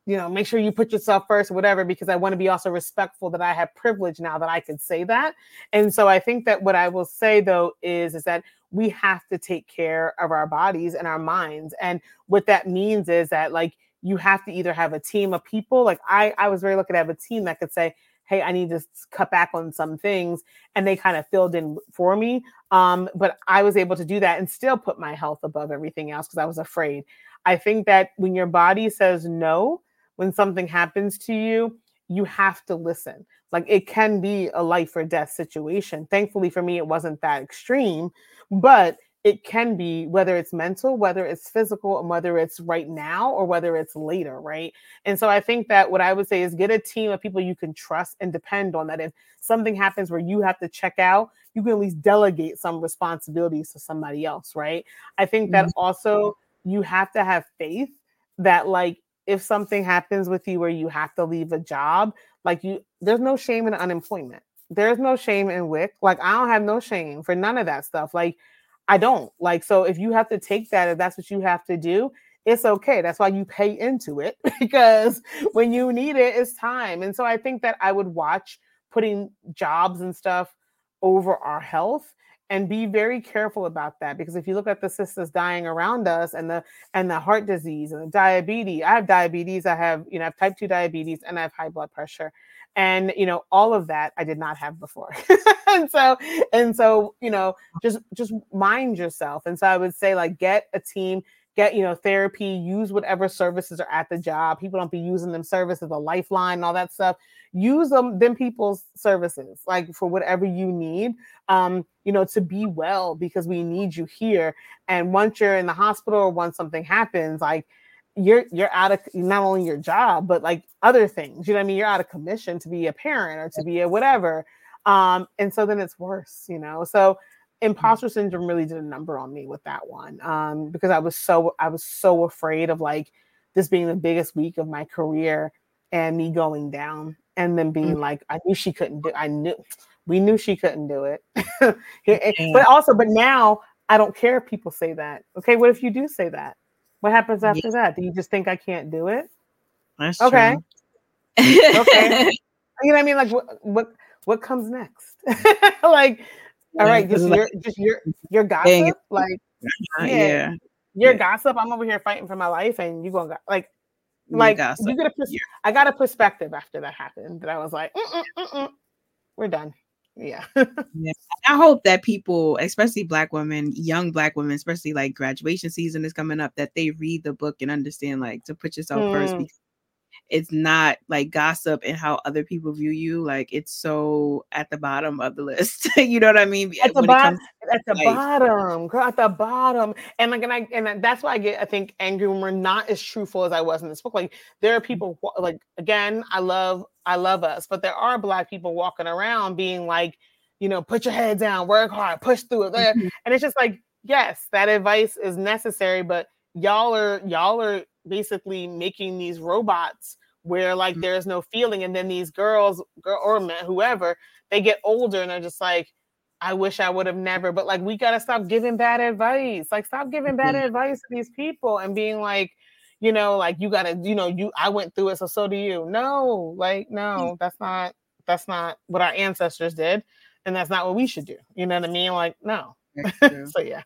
you know, make sure you put yourself first, whatever, because I want to be also respectful that I have privilege now that I can say that. And so I think that what I will say though is, is that we have to take care of our bodies and our minds. And what that means is that like, you have to either have a team of people. Like I, I was very lucky to have a team that could say, hey, I need to cut back on some things. And they kind of filled in for me. Um, but I was able to do that and still put my health above everything else because I was afraid. I think that when your body says no, when something happens to you, you have to listen. Like it can be a life or death situation. Thankfully for me, it wasn't that extreme, but it can be, whether it's mental, whether it's physical, and whether it's right now or whether it's later, right? And so I think that what I would say is get a team of people you can trust and depend on, that if something happens where you have to check out, you can at least delegate some responsibilities to somebody else, right? I think that mm-hmm. also you have to have faith that like, if something happens with you where you have to leave a job, like you, there's no shame in unemployment. There's no shame in W I C. Like I don't have no shame for none of that stuff. Like I don't like, so if you have to take that, if that's what you have to do, it's okay. That's why you pay into it, because when you need it, it's time. And so I think that I would watch putting jobs and stuff over our health and be very careful about that. Because if you look at the sisters dying around us and the, and the heart disease and the diabetes, I have diabetes, I have, you know, I have type two diabetes and I have high blood pressure. And, you know, all of that I did not have before. and so, and so, you know, just, just mind yourself. And so I would say like, get a team, get, you know, therapy, use whatever services are at the job. People don't be using them services, a lifeline and all that stuff. Use them, them people's services, like for whatever you need, um, you know, to be well, because we need you here. And once you're in the hospital or once something happens, like, you're you're out of not only your job, but like other things, you know what I mean? You're out of commission to be a parent or to be a whatever. Um, and so then it's worse, you know? So imposter syndrome really did a number on me with that one. Um, because I was so, I was so afraid of like this being the biggest week of my career and me going down and then being mm-hmm. like, I knew she couldn't do, I knew, we knew she couldn't do it. yeah. But also, but now I don't care if people say that. Okay. What if you do say that? What happens after yeah. that? Do you just think I can't do it? That's okay. true. okay. You know what I mean? Like what what what comes next? like, yeah, all right, just like, your just your your gossip. Like uh, yeah, yeah. Your yeah. gossip. I'm over here fighting for my life and you gonna like like you get a pers- yeah. I got a perspective after that happened that I was like, mm-mm, mm-mm, we're done. Yeah. yeah. I hope that people, especially Black women, young Black women, especially like graduation season is coming up, that they read the book and understand like to put yourself mm. first, because it's not like gossip and how other people view you. Like it's so at the bottom of the list. You know what I mean? At the bottom, at the bottom, girl, at the bottom. And like, and I, and that's why I get, I think, angry when we're not as truthful as I was in this book. Like there are people like, again, I love, I love us, but there are Black people walking around being like, you know, put your head down, work hard, push through it. Mm-hmm. And it's just like, yes, that advice is necessary, but y'all are, y'all are basically making these robots where like mm-hmm. there's no feeling. And then these girls, girl or men, whoever, they get older and they're just like, I wish I would have never, but like, we got to stop giving bad advice. Like stop giving bad mm-hmm. advice to these people and being like, you know, like you got to, you know, you, I went through it. So, so do you. No, like, no, that's not, that's not what our ancestors did. And that's not what we should do. You know what I mean? Like, no. So, yeah.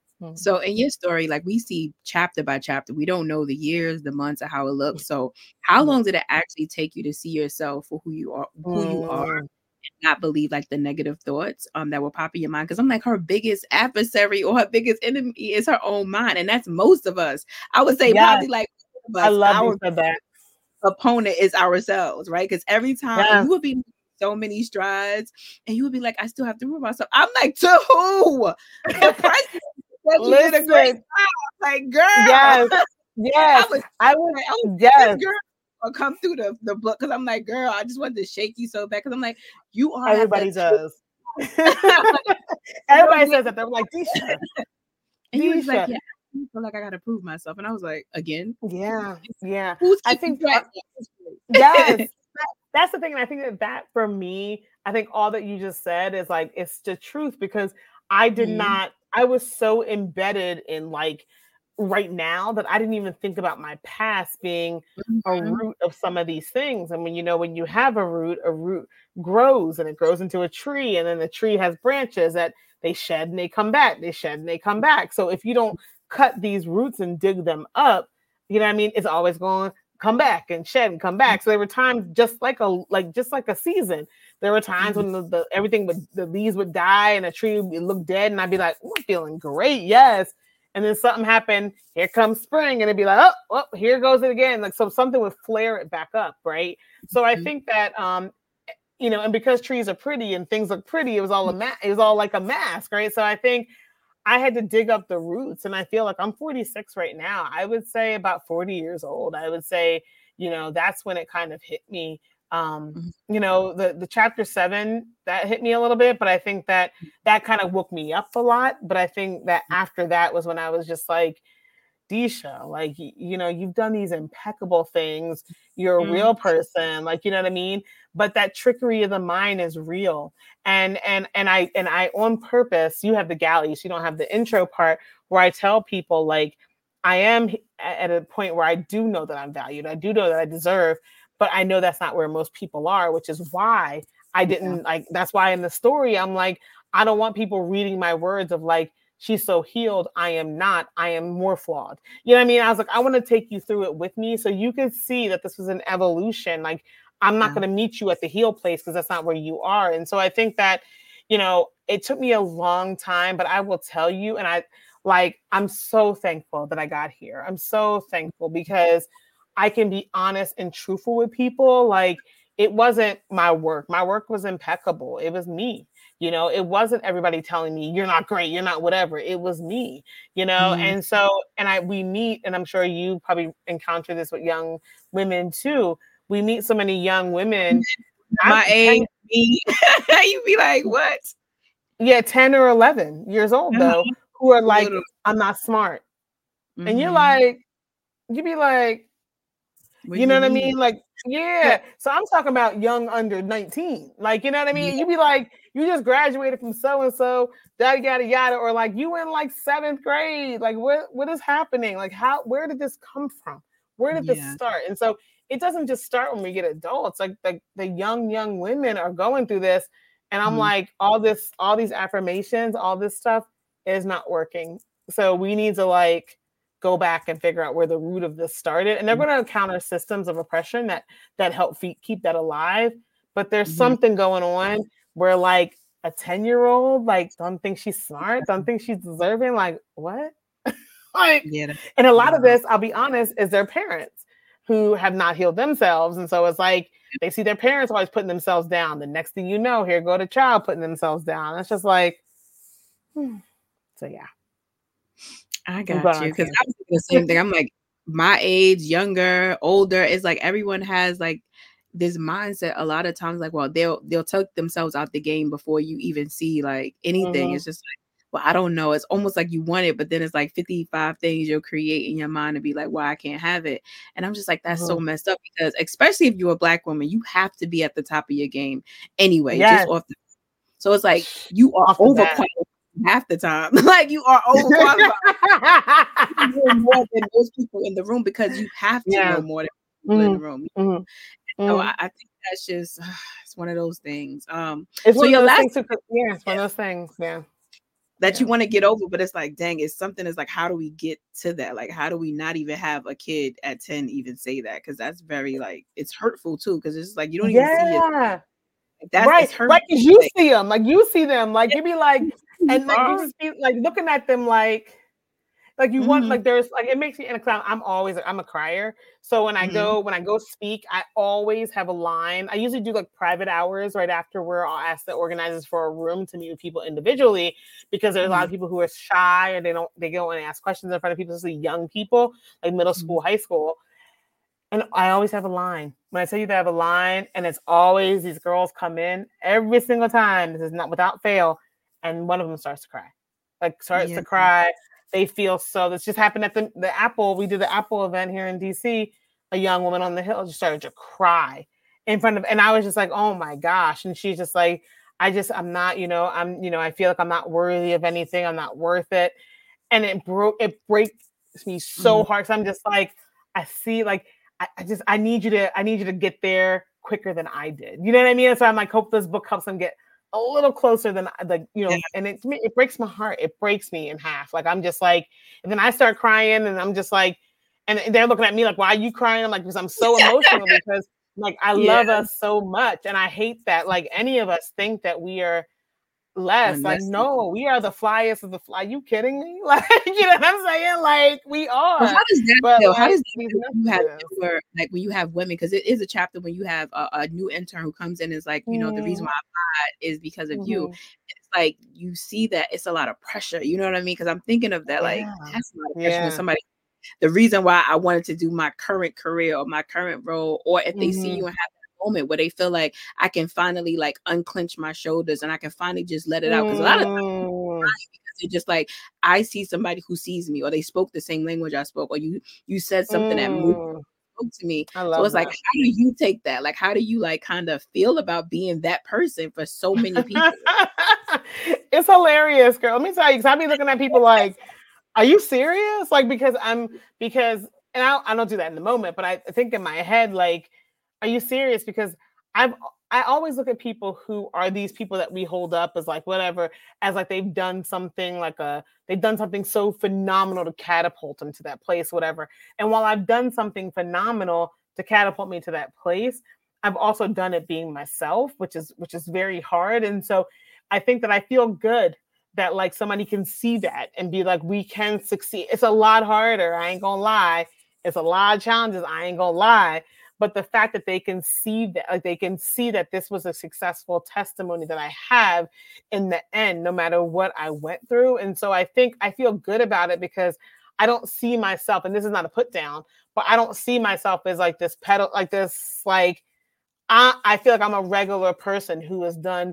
So in your story, like we see chapter by chapter, we don't know the years, the months, or how it looks. So how long did it actually take you to see yourself for who you are, who mm. you are, and not believe like the negative thoughts um that will pop in your mind? Because I'm like, her biggest adversary or her biggest enemy is her own mind, and that's most of us. I would say yes. probably like us, I love our you for that. Opponent is ourselves, right? Because every time yes. you would be so many strides, and you would be like, I still have to prove myself. I'm like, to who? The president. You did a great job. Like, girl. Yes. Yes. I was, I was, I was yes. girl or come through the, the book because I'm like, girl, I just wanted to shake you so bad because I'm like, you are. Everybody does. Everybody says that. They're like, Deisha. And he was like, yeah, I feel like I got to prove myself. And I was like, again? Yeah. Yeah. Who's I think, uh, yes. That, that's the thing. And I think that that for me, I think all that you just said is like, it's the truth because I did mm-hmm. not, I was so embedded in like right now that I didn't even think about my past being Mhm. a root of some of these things. And when you know, when you have a root, a root grows and it grows into a tree, and then the tree has branches that they shed and they come back, they shed and they come back. So if you don't cut these roots and dig them up, you know what I mean? It's always going to come back and shed and come back. So there were times just like a like just like a season. There were times when the, the everything would the leaves would die and a tree would look dead, and I'd be like, oh, I'm feeling great, yes. And then something happened, here comes spring, and it'd be like, oh, well, here goes it again. Like, so something would flare it back up, right? So I think that, um, you know, and because trees are pretty and things look pretty, it was all a ma- it was all like a mask, right? So I think I had to dig up the roots, and I feel like I'm forty-six right now. I would say about forty years old. I would say, you know, that's when it kind of hit me. Um, Mhm. you know, the the chapter seven that hit me a little bit, but I think that that kind of woke me up a lot. But I think that after that was when I was just like, Disha, like, y- you know, you've done these impeccable things. You're a Mhm. real person, like, you know what I mean? But that trickery of the mind is real. And and and I and I on purpose, you have the galleys, you don't have the intro part where I tell people like I am h- a- at a point where I do know that I'm valued. I do know that I deserve, but I know that's not where most people are, which is why I Yeah. didn't like that's why in the story I'm like, I don't want people reading my words of like, she's so healed. I am not. I am more flawed. You know what I mean? I was like, I want to take you through it with me so you can see that this was an evolution. Like, I'm not Yeah. going to meet you at the heal place because that's not where you are. And so I think that, you know, it took me a long time, but I will tell you, and I like, I'm so thankful that I got here. I'm so thankful because I can be honest and truthful with people. Like, it wasn't my work. My work was impeccable. It was me. You know, it wasn't everybody telling me you're not great, you're not whatever. It was me, you know. Mhm. And so, and I we meet, and I'm sure you probably encounter this with young women too. We meet so many young women. I'm My ten, age, me. You be like, what? yeah, ten or eleven years old Uh-huh. though, who are like, Little. I'm not smart. And you're Mhm. like, you be like, What do you know you what I mean? mean? Like, yeah. So I'm talking about young under nineteen. Like, you know what I Yeah. mean? You be like, you just graduated from so and so, yada yada yada, or like you in like seventh grade. Like, what what is happening? Like, how where did this come from? Where did this Yeah. start? And so it doesn't just start when we get adults. Like the, the young, young women are going through this. And I'm Mhm. like, all this, all these affirmations, all this stuff is not working. So we need to like go back and figure out where the root of this started, and they're going to encounter systems of oppression that that help fe- keep that alive. But there's Mhm. something going on where like a ten year old like don't think she's smart, don't think she's deserving. Like, what? Like, Yeah. That's and a lot of wild. this, I'll be honest, is their parents who have not healed themselves. And so it's like they see their parents always putting themselves down. The next thing you know, here go the child putting themselves down. It's just like, hmm. So yeah, I I'm going got on you. a Because I was thinking the same thing. I'm like, my age, younger, older, it's like everyone has like this mindset a lot of times, like, well, they'll they'll take themselves out the game before you even see like anything. Mhm. It's just like, well, I don't know. It's almost like you want it, but then it's like fifty-five things you'll create in your mind to be like, well, I can't have it. And I'm just like, that's so Mhm. messed up because especially if you're a black woman, you have to be at the top of your game anyway, just Yes. off the so it's like you are Off the bat. overqualified half the time. Like you are overqualified. You know more than most people in the room because you have to Yeah. know more than people in the Mhm. room. Mhm. So Mhm. I, I think that's just it's one of those things. Um, It's so one of your those last things too, 'cause- yeah, it's yeah, one of those things. Yeah. that you Yeah. want to get over, but it's like, dang, it's something is like, how do we get to that? Like, how do we not even have a kid at ten even say that? Because that's very like it's hurtful too. Because it's like you don't even see it. Yeah. Like, that's Right. it's Right. hurtful. 'Cause you Like, see them, like you see them, like yeah, you be like, you and like you are. just be like looking at them like like you want Mm-hmm, like there's like it makes me in a clown. I'm always I'm a crier. So when I mm-hmm, go when I go speak, I always have a line. I usually do like private hours right after we're all asked the organizers for a room to meet with people individually because there's a lot mm-hmm, of people who are shy or they don't they don't want to ask questions in front of people, especially young people, like middle mm-hmm. school, high school. And I always have a line. When I tell you that I have a line, and it's always these girls come in every single time. This is not without fail. And one of them starts to cry. Like starts Yeah. to cry. They feel so this just happened at the, the Apple. We did the Apple event here in D C. A young woman on the hill just started to cry in front of, and I was just like, oh my gosh. And she's just like, I just, I'm not, you know, I'm, you know, I feel like I'm not worthy of anything. I'm not worth it. And it broke, it break me so Mhm. hard. So I'm just like, I see, like, I, I just, I need you to, I need you to get there quicker than I did. You know what I mean? And so I'm like, hope this book helps them get a little closer than like, you Yeah. know, and it, it breaks my heart. It breaks me in half. Like, I'm just like, and then I start crying and I'm just like, and they're looking at me like, why are you crying? I'm like, because I'm so emotional because like, I Yeah. love us so much. And I hate that like any of us think that we are less. Like, no, we are the flyest of the fly. Are you kidding me? Like, you know what I'm saying? Like, we are. Well, how does that but feel? like, How does that these feel when you have messages. newer, like when you have women? Because it is a chapter when you have a, a new intern who comes in and is like, you know, the reason Mm, why I applied is because of you. mhm. It's like you see that it's a lot of pressure. You know what I mean? Because I'm thinking of that, like Yeah. that's a lot of pressure when Yeah. somebody. The reason why I wanted to do my current career or my current role, or if they see Mhm. you and have that moment where they feel like I can finally like unclench my shoulders and I can finally just let it out. Because a lot of times Mm. because they're just like, I see somebody who sees me, or they spoke the same language I spoke, or you you said something that moved Mm. spoke to me. I So love it's like, that. how do you take that? Like, how do you like kind of feel about being that person for so many people? It's hilarious, girl. Let me tell you, because I be looking at people like, are you serious? Like, because I'm because and I, I don't do that in the moment, but I think in my head, like, are you serious? Because I've I always look at people who are these people that we hold up as like whatever, as like they've done something like a they've done something so phenomenal to catapult them to that place, whatever. And while I've done something phenomenal to catapult me to that place, I've also done it being myself, which is which is very hard. And so I think that I feel good that like somebody can see that and be like, we can succeed. It's a lot harder. I ain't gonna lie. It's a lot of challenges. I ain't gonna lie. But the fact that they can see that, like they can see that this was a successful testimony that I have in the end, no matter what I went through. And so I think I feel good about it because I don't see myself, and this is not a put down, but I don't see myself as like this pedal, like this, like I, I feel like I'm a regular person who has done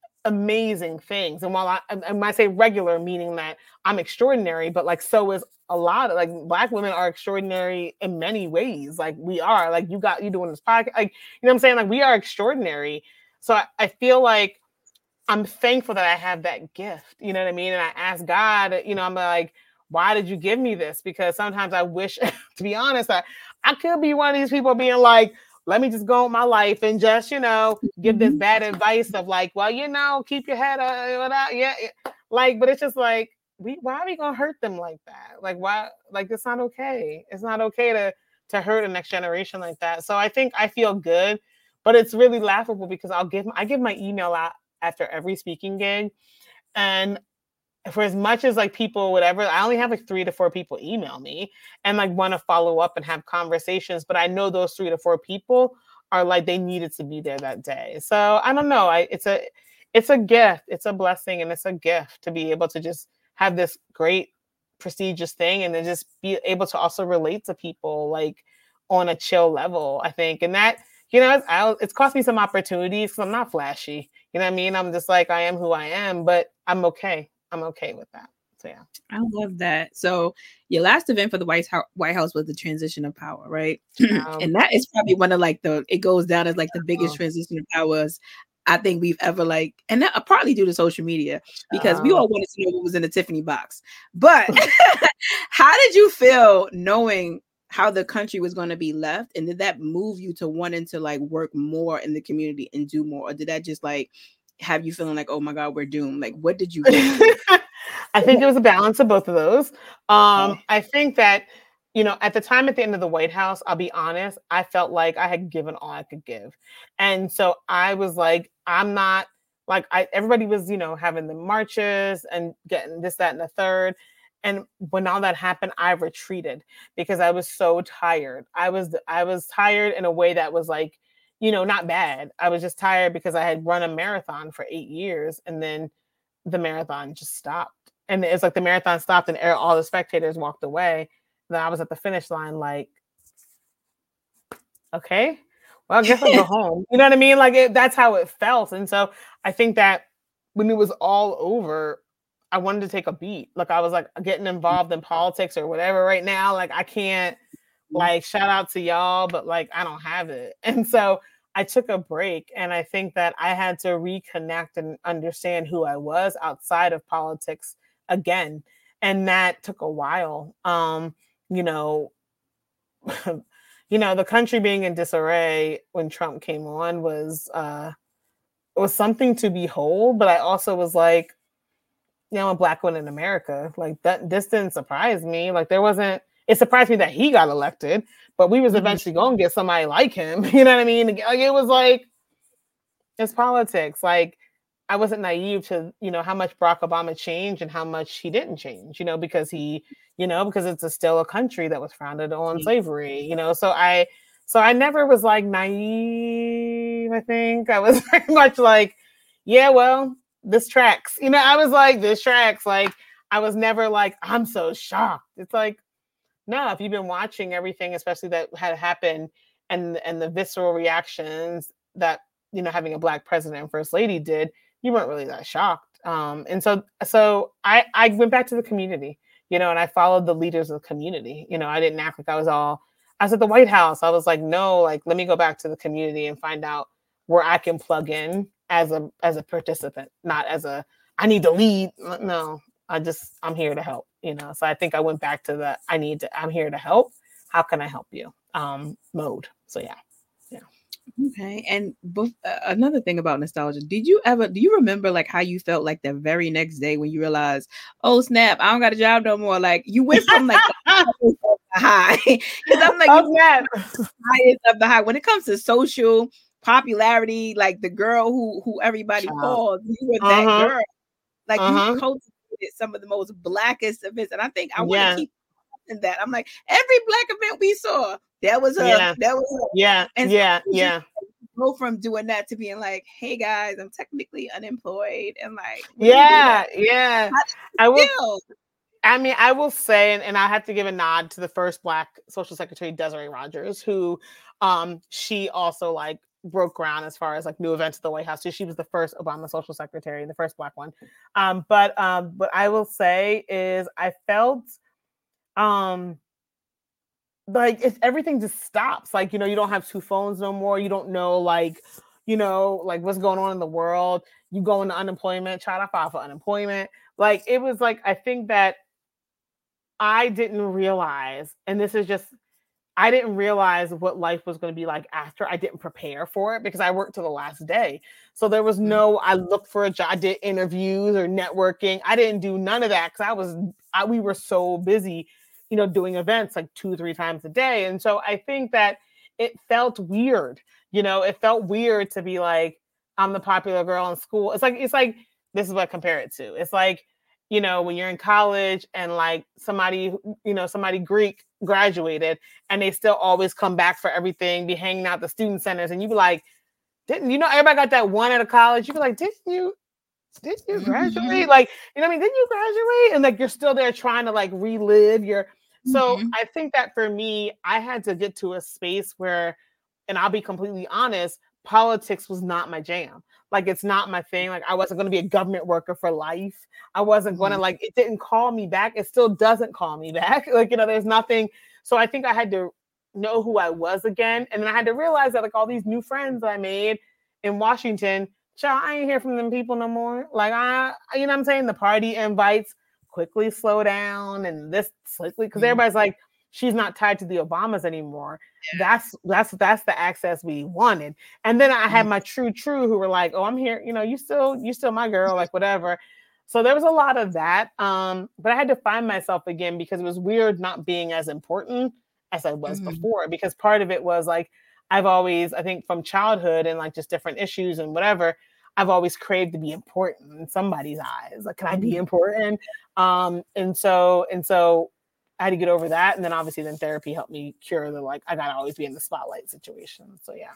amazing things. And while I, I might say regular, meaning that I'm extraordinary, but like so is a lot of like Black women are extraordinary in many ways. Like we are, like you got you doing this podcast, like you know what I'm saying? Like we are extraordinary. So I, I feel like I'm thankful that I have that gift. You know what I mean? And I ask God, you know, I'm like, why did you give me this? Because sometimes I wish, to be honest, I, I could be one of these people being like, let me just go on my life and just, you know, give this Mhm. bad advice of like, well, you know, keep your head up. Yeah. Like, but it's just like, we, why are we going to hurt them like that? Like, why, like, it's not okay. It's not okay to, to hurt the next generation like that. So I think I feel good, but it's really laughable because I'll give, I give my email out after every speaking gig. And for as much as like people, whatever, I only have like three to four people email me and like want to follow up and have conversations. But I know those three to four people are like they needed to be there that day. So I don't know. I it's a it's a gift. It's a blessing and it's a gift to be able to just have this great prestigious thing and then just be able to also relate to people like on a chill level, I think. And that, you know, it's, I, it's cost me some opportunities because I'm not flashy. You know what I mean? I'm just like, I am who I am, but I'm okay. I'm okay with that. So yeah. I love that. So your last event for the White House, White House was the transition of power, right? Um, And that is probably one of like the it goes down as like the biggest um, transition of powers I think we've ever like, and that uh, partly due to social media because we um, all wanted to know what was in the Tiffany box. But how did you feel knowing how the country was going to be left, and did that move you to wanting to like work more in the community and do more, or did that just like have you feeling like, oh my God, we're doomed? Like, what did you go through? I think it was a balance of both of those. Um, Okay. I think that, you know, at the time at the end of the White House, I'll be honest, I felt like I had given all I could give. And so I was like, I'm not like I everybody was, you know, having the marches and getting this, that, and the third. And when all that happened, I retreated because I was so tired. I was I was tired in a way that was like, you know, not bad. I was just tired because I had run a marathon for eight years and then the marathon just stopped. And it's like the marathon stopped and all the spectators walked away. Then I was at the finish line, like, okay, well, I guess I'll go home. You know what I mean? Like it, that's how it felt. And so I think that when it was all over, I wanted to take a beat. Like I was like getting involved in politics or whatever right now. Like I can't like shout out to y'all, but like I don't have it. And so I took a break and I think that I had to reconnect and understand who I was outside of politics again. And that took a while. Um, you know, you know, the country being in disarray when Trump came on was uh was something to behold, but I also was like, you know, I'm a black woman in America. Like that this didn't surprise me. Like there wasn't it surprised me that he got elected, but we was Mhm. eventually going to get somebody like him. You know what I mean? Like it was like it's politics. Like I wasn't naive to, you know, how much Barack Obama changed and how much he didn't change, you know, because he, you know, because it's a, still a country that was founded on slavery, you know. So I so I never was like naive, I think. I was very much like, yeah, well, this tracks. You know, I was like, this tracks. Like I was never like, I'm so shocked. It's like, no, if you've been watching everything, especially that had happened and and the visceral reactions that, you know, having a black president and first lady did, you weren't really that shocked. Um, and so so I, I went back to the community, you know, and I followed the leaders of the community. You know, I didn't act like I was all I was at the White House. I was like, no, like let me go back to the community and find out where I can plug in as a as a participant, not as a I need to lead. No, I just I'm here to help, you know. So I think I went back to the I need to I'm here to help. How can I help you? Um, mode. So yeah. Okay. And bef- uh, another thing about nostalgia, did you ever, do you remember like how you felt like the very next day when you realized, oh snap, I don't got a job no more? Like you went from like the high, because I'm like, oh, yeah. highest of the high. When it comes to social popularity, like the girl who who everybody Child. called, you were uh-huh. that girl. Like uh-huh. you cultivated some of the most blackest events. And I think I want to yeah. keep in that. I'm like, every black event we saw, that was her. Yeah. That was her. Yeah. And yeah. so Yeah. go from doing that to being like, hey guys, I'm technically unemployed. And like, yeah. Yeah. I will. Feel? I mean, I will say, and, and I have to give a nod to the first Black Social Secretary, Desiree Rogers, who um, she also like broke ground as far as like new events at the White House. So she was the first Obama Social Secretary, the first Black one. Um, but um, what I will say is I felt um, like if everything just stops, like, you know, you don't have two phones no more. You don't know, like, you know, like what's going on in the world. You go into unemployment, try to file for unemployment. Like it was like, I think that I didn't realize, and this is just, I didn't realize what life was going to be like after. I didn't prepare for it because I worked till the last day. So there was no, I looked for a job, I did interviews or networking. I didn't do none of that because I was, I, we were so busy, you know, doing events like two, three times a day. And so I think that it felt weird, you know, it felt weird to be like, I'm the popular girl in school. It's like, it's like, this is what I compare it to. It's like, you know, when you're in college and like somebody, you know, somebody Greek graduated and they still always come back for everything, be hanging out the student centers. And you be like, didn't, you know, everybody got that one out of college. You be like, didn't you, didn't you graduate? Mm-hmm. Like, you know what I mean? Didn't you graduate? And like, you're still there trying to like relive your, so mm-hmm. I think that for me, I had to get to a space where, and I'll be completely honest, politics was not my jam. Like, it's not my thing. Like, I wasn't going to be a government worker for life. I wasn't going to, like, it didn't call me back. It still doesn't call me back. Like, you know, there's nothing. So I think I had to know who I was again. And then I had to realize that, like, all these new friends I made in Washington, child, I ain't hear from them people no more. Like, I, you know what I'm saying? The party invites quickly slow down and this quickly, because mm-hmm. everybody's like, she's not tied to the Obamas anymore. That's that's that's the access we wanted. And then I had my true true who were like, oh, I'm here, you know, you still you still my girl, like whatever. So there was a lot of that. Um, but I had to find myself again because it was weird not being as important as I was mm-hmm. before. Because part of it was like I've always, I think from childhood and like just different issues and whatever, I've always craved to be important in somebody's eyes. Like, can I be important? Um, and so and so I had to get over that. And then obviously then therapy helped me cure the, like, I got to always be in the spotlight situation. So, yeah.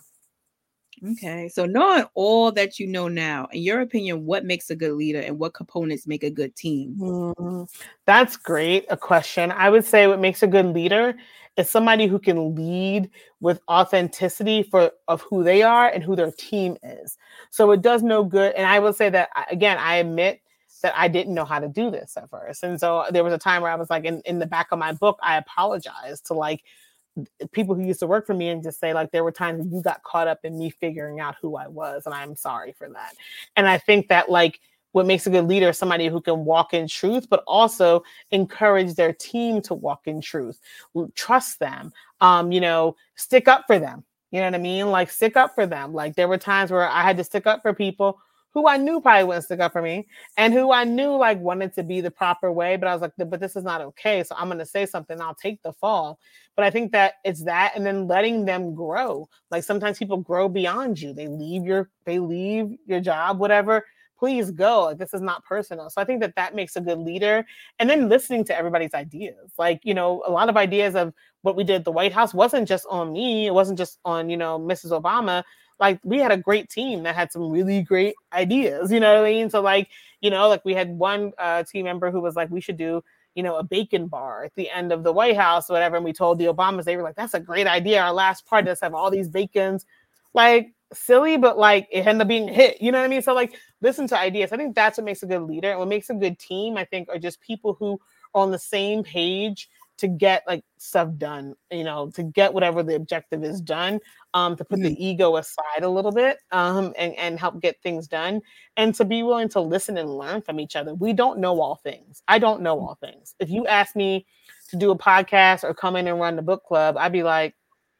Okay. So knowing all that you know now, in your opinion, what makes a good leader and what components make a good team? Mm, that's great. A question. I would say what makes a good leader is somebody who can lead with authenticity for of who they are and who their team is. So it does no good. And I will say that, again, I admit that I didn't know how to do this at first. And so there was a time where I was like, in, in the back of my book, I apologized to like people who used to work for me and just say like, there were times you got caught up in me figuring out who I was. And I'm sorry for that. And I think that like what makes a good leader is somebody who can walk in truth, but also encourage their team to walk in truth, trust them, um, you know, stick up for them. You know what I mean? Like stick up for them. Like there were times where I had to stick up for people who I knew probably wouldn't stick up for me and who I knew like wanted to be the proper way. But I was like, but this is not okay. So I'm going to say something. I'll take the fall. But I think that it's that, and then letting them grow. Like sometimes people grow beyond you. They leave your, they leave your job, whatever. Please go. Like this is not personal. So I think that that makes a good leader. And then listening to everybody's ideas. Like, you know, a lot of ideas of what we did at the White House wasn't just on me. It wasn't just on, you know, Missus Obama. Like we had a great team that had some really great ideas, you know what I mean? So like, you know, like we had one uh, team member who was like, we should do, you know, a bacon bar at the end of the White House or whatever. And we told the Obamas, they were like, that's a great idea. Our last party, let's have all these bacons. Like silly, but like it ended up being a hit, you know what I mean? So like listen to ideas. I think that's what makes a good leader. And what makes a good team, I think, are just people who are on the same page to get like stuff done, you know, to get whatever the objective is done, um, to put mm-hmm. the ego aside a little bit, um, and, and help get things done, and to be willing to listen and learn from each other. We don't know all things. I don't know all things. If you ask me to do a podcast or come in and run the book club, I'd be like,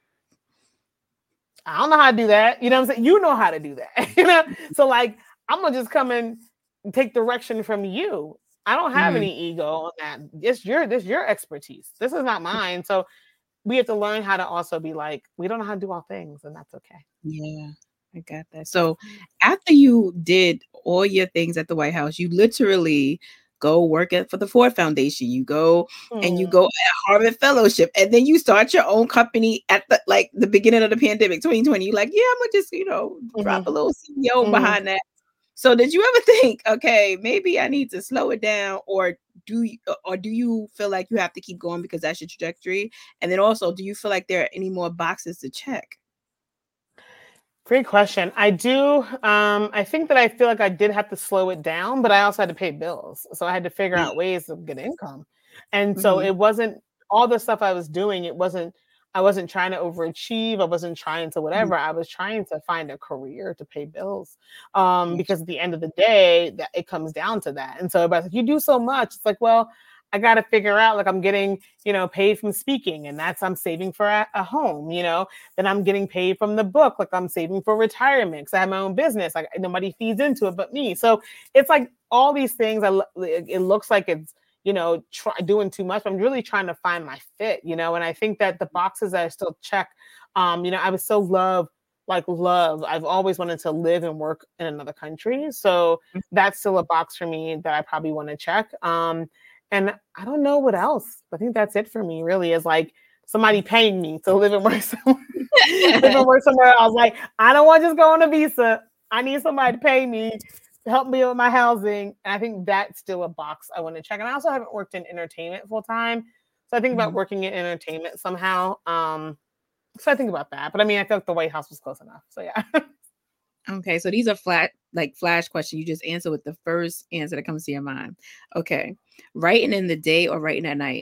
I don't know how to do that. You know what I'm saying? You know how to do that. You know? So like, I'm going to just come and take direction from you. I don't have mm-hmm. any ego on that. It's your, this your expertise. This is not mine. So we have to learn how to also be like, we don't know how to do all things, and that's okay. Yeah, I got that. So after you did all your things at the White House, you literally go work at for the Ford Foundation. You go mm. and you go at Harvard Fellowship, and then you start your own company at the like the beginning of the pandemic, twenty twenty. You're like, yeah, I'm gonna just, you know, mm-hmm. drop a little C E O mm-hmm. behind that. So did you ever think, okay, maybe I need to slow it down, or do you, or do you feel like you have to keep going because that's your trajectory? And then also, do you feel like there are any more boxes to check? Great question. I do. Um, I think that I feel like I did have to slow it down, but I also had to pay bills. So I had to figure out ways to get income. And mm-hmm. so it wasn't all the stuff I was doing. It wasn't, I wasn't trying to overachieve. I wasn't trying to whatever. Mm-hmm. I was trying to find a career to pay bills. Um, mm-hmm. Because at the end of the day, that it comes down to that. And so everybody's like, you do so much. It's like, well, I got to figure out, like, I'm getting, you know, paid from speaking, and that's, I'm saving for a, a home, you know, then I'm getting paid from the book. Like I'm saving for retirement because I have my own business. Like nobody feeds into it but me. So it's like all these things. I, it looks like it's, you know, try, doing too much. I'm really trying to find my fit, you know, and I think that the boxes that I still check, um, you know, I was so love, like love. I've always wanted to live and work in another country. So that's still a box for me that I probably want to check. Um, And I don't know what else. I think that's it for me, really, is like somebody paying me to live and work somewhere. live and work somewhere else. Like, I don't want to just go on a visa. I need somebody to pay me to help me with my housing. And I think that's still a box I want to check. And I also haven't worked in entertainment full time. So I think mm-hmm. about working in entertainment somehow. Um, so I think about that. But I mean, I feel like the White House was close enough. So yeah. Okay, so these are flat, like flash questions. You just answer with the first answer that comes to your mind. Okay. Writing in the day or writing at night?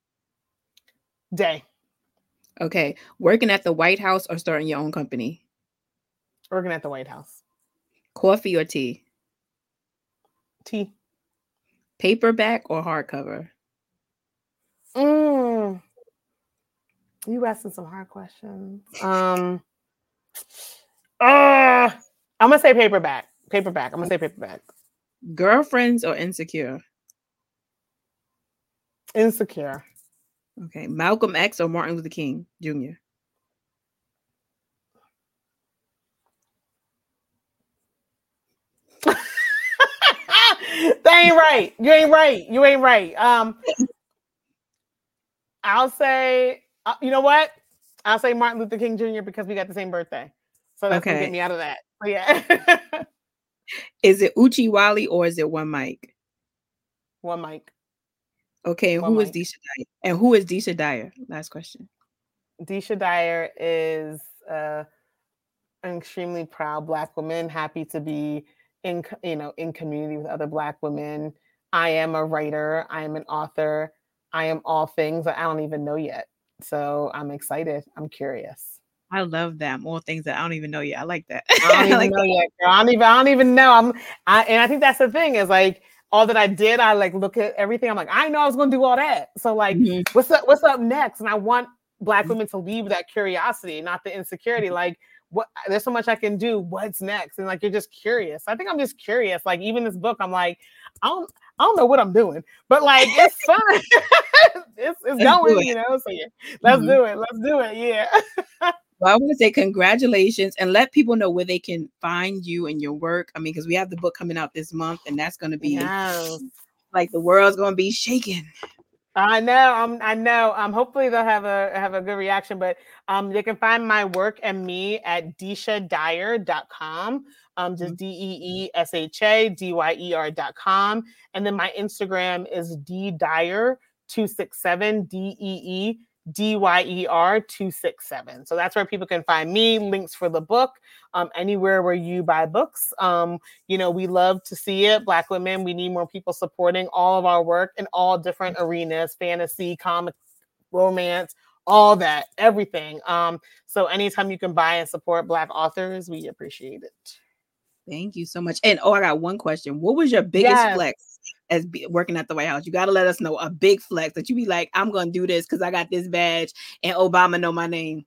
Day. Okay. Working at the White House or starting your own company? Working at the White House. Coffee or tea? Tea. Paperback or hardcover? Mm. You asking some hard questions. Um. Uh, I'm gonna say paperback. Paperback. I'm gonna say paperback. Girlfriends or Insecure? Insecure. Okay. Malcolm X or Martin Luther King Junior? That ain't right. You ain't right. You ain't right. Um, I'll say, uh, you know what? I'll say Martin Luther King Junior because we got the same birthday. So that's okay. Gonna get me out of that. But yeah. Is it Uchi Wally or is it one mic? One mic. Okay, and one who mic. is Deisha Dyer? And who is Deisha Dyer? Last question. Deisha Dyer is uh, an extremely proud Black woman, happy to be in, you know, in community with other Black women. I am a writer. I am an author. I am all things that I don't even know yet. So I'm excited. I'm curious. I love that. More things that I don't even know yet. I like that. I don't even like know yet, girl. I don't even. I don't even know. I'm. I and I think that's the thing is like all that I did. I like look at everything. I'm like, I know I was going to do all that. So like, mm-hmm. what's up? What's up next? And I want Black women to leave with that curiosity, not the insecurity. Like, what? There's so much I can do. What's next? And like, you're just curious. I think I'm just curious. Like, even this book, I'm like, I don't. I don't know what I'm doing, but like, it's fun. it's it's going, you know. So yeah, let's mm-hmm. do it. Let's do it. Yeah. Well, I want to say congratulations and let people know where they can find you and your work. I mean, because we have the book coming out this month, and that's going to be yes. like the world's going to be shaking. I know. Um, I know. Um, hopefully they'll have a have a good reaction. But um, they can find my work and me at deesha dyer dot com. Um, just D E E S H A D Y E R dot com. And then my Instagram is D Dyer two six seven D E E D Y E R two six seven. So that's where people can find me, links for the book, um, anywhere where you buy books. Um, you know, we love to see it. Black women, we need more people supporting all of our work in all different arenas, fantasy, comic, romance, all that, everything. Um, so anytime you can buy and support Black authors, we appreciate it. Thank you so much. And oh, I got one question. What was your biggest yes. flex as be, working at the White House? You got to let us know a big flex that you be like, I'm going to do this because I got this badge and Obama know my name.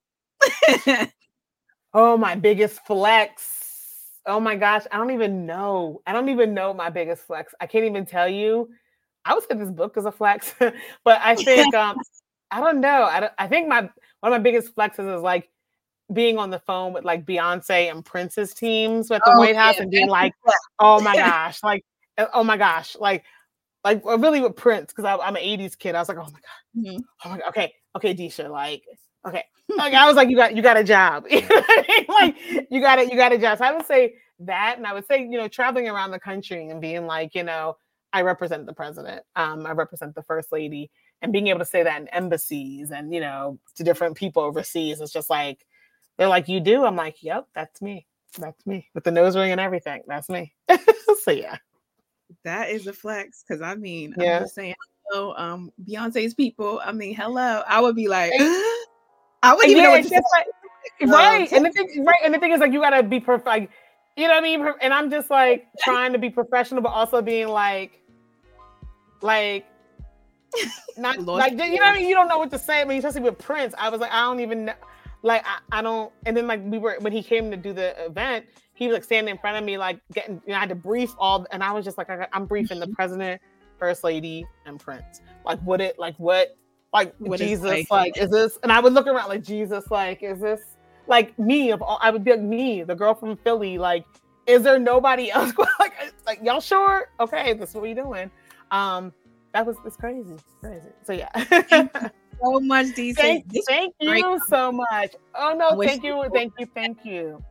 Oh, my biggest flex. Oh my gosh. I don't even know. I don't even know my biggest flex. I can't even tell you. I would say this book is a flex, but I think, um, I don't know. I, don't, I think my, one of my biggest flexes is like, being on the phone with like Beyonce and Prince's teams at the oh, White House yeah, and being like, oh my gosh, like, oh my gosh, like, like really with Prince, because I'm an eighties kid. I was like, oh my God, mm-hmm. oh my God, okay, okay, Deesha, like, okay, like I was like, you got, you got a job, like you got it, you got a job. So I would say that, and I would say, you know, traveling around the country and being like, you know, I represent the president, um, I represent the first lady, and being able to say that in embassies and you know to different people overseas, it's just like. They're like, you do? I'm like, yep, that's me. That's me. With the nose ring and everything. That's me. So, yeah. That is a flex. Because, I mean, yeah. I'm just saying, hello, um, Beyonce's people. I mean, hello. I would be like, I wouldn't even yeah, know what to say. Like, right. And the thing, right. And the thing is, like, you got to be perfect. Like, you know what I mean? And I'm just, like, trying to be professional, but also being, like, like, not, like, you know what I mean? You don't know what to say. I mean, especially with Prince. I was like, I don't even know. Like, I, I don't, and then like we were, when he came to do the event, he was like standing in front of me, like getting, you know, I had to brief all, and I was just like, I, I'm briefing the president, first lady, and Prince. Like, what it, like, what, like, what Jesus, is like, is this, and I would look around like, Jesus, like, is this, like, me, of all, I would be like, me, the girl from Philly, like, is there nobody else? like, like, y'all sure? Okay, this is what we doing. Um, that was, it's crazy, it's crazy. So, yeah. So much, D C. Thank, thank you so much. Oh no, thank you, thank you, thank you.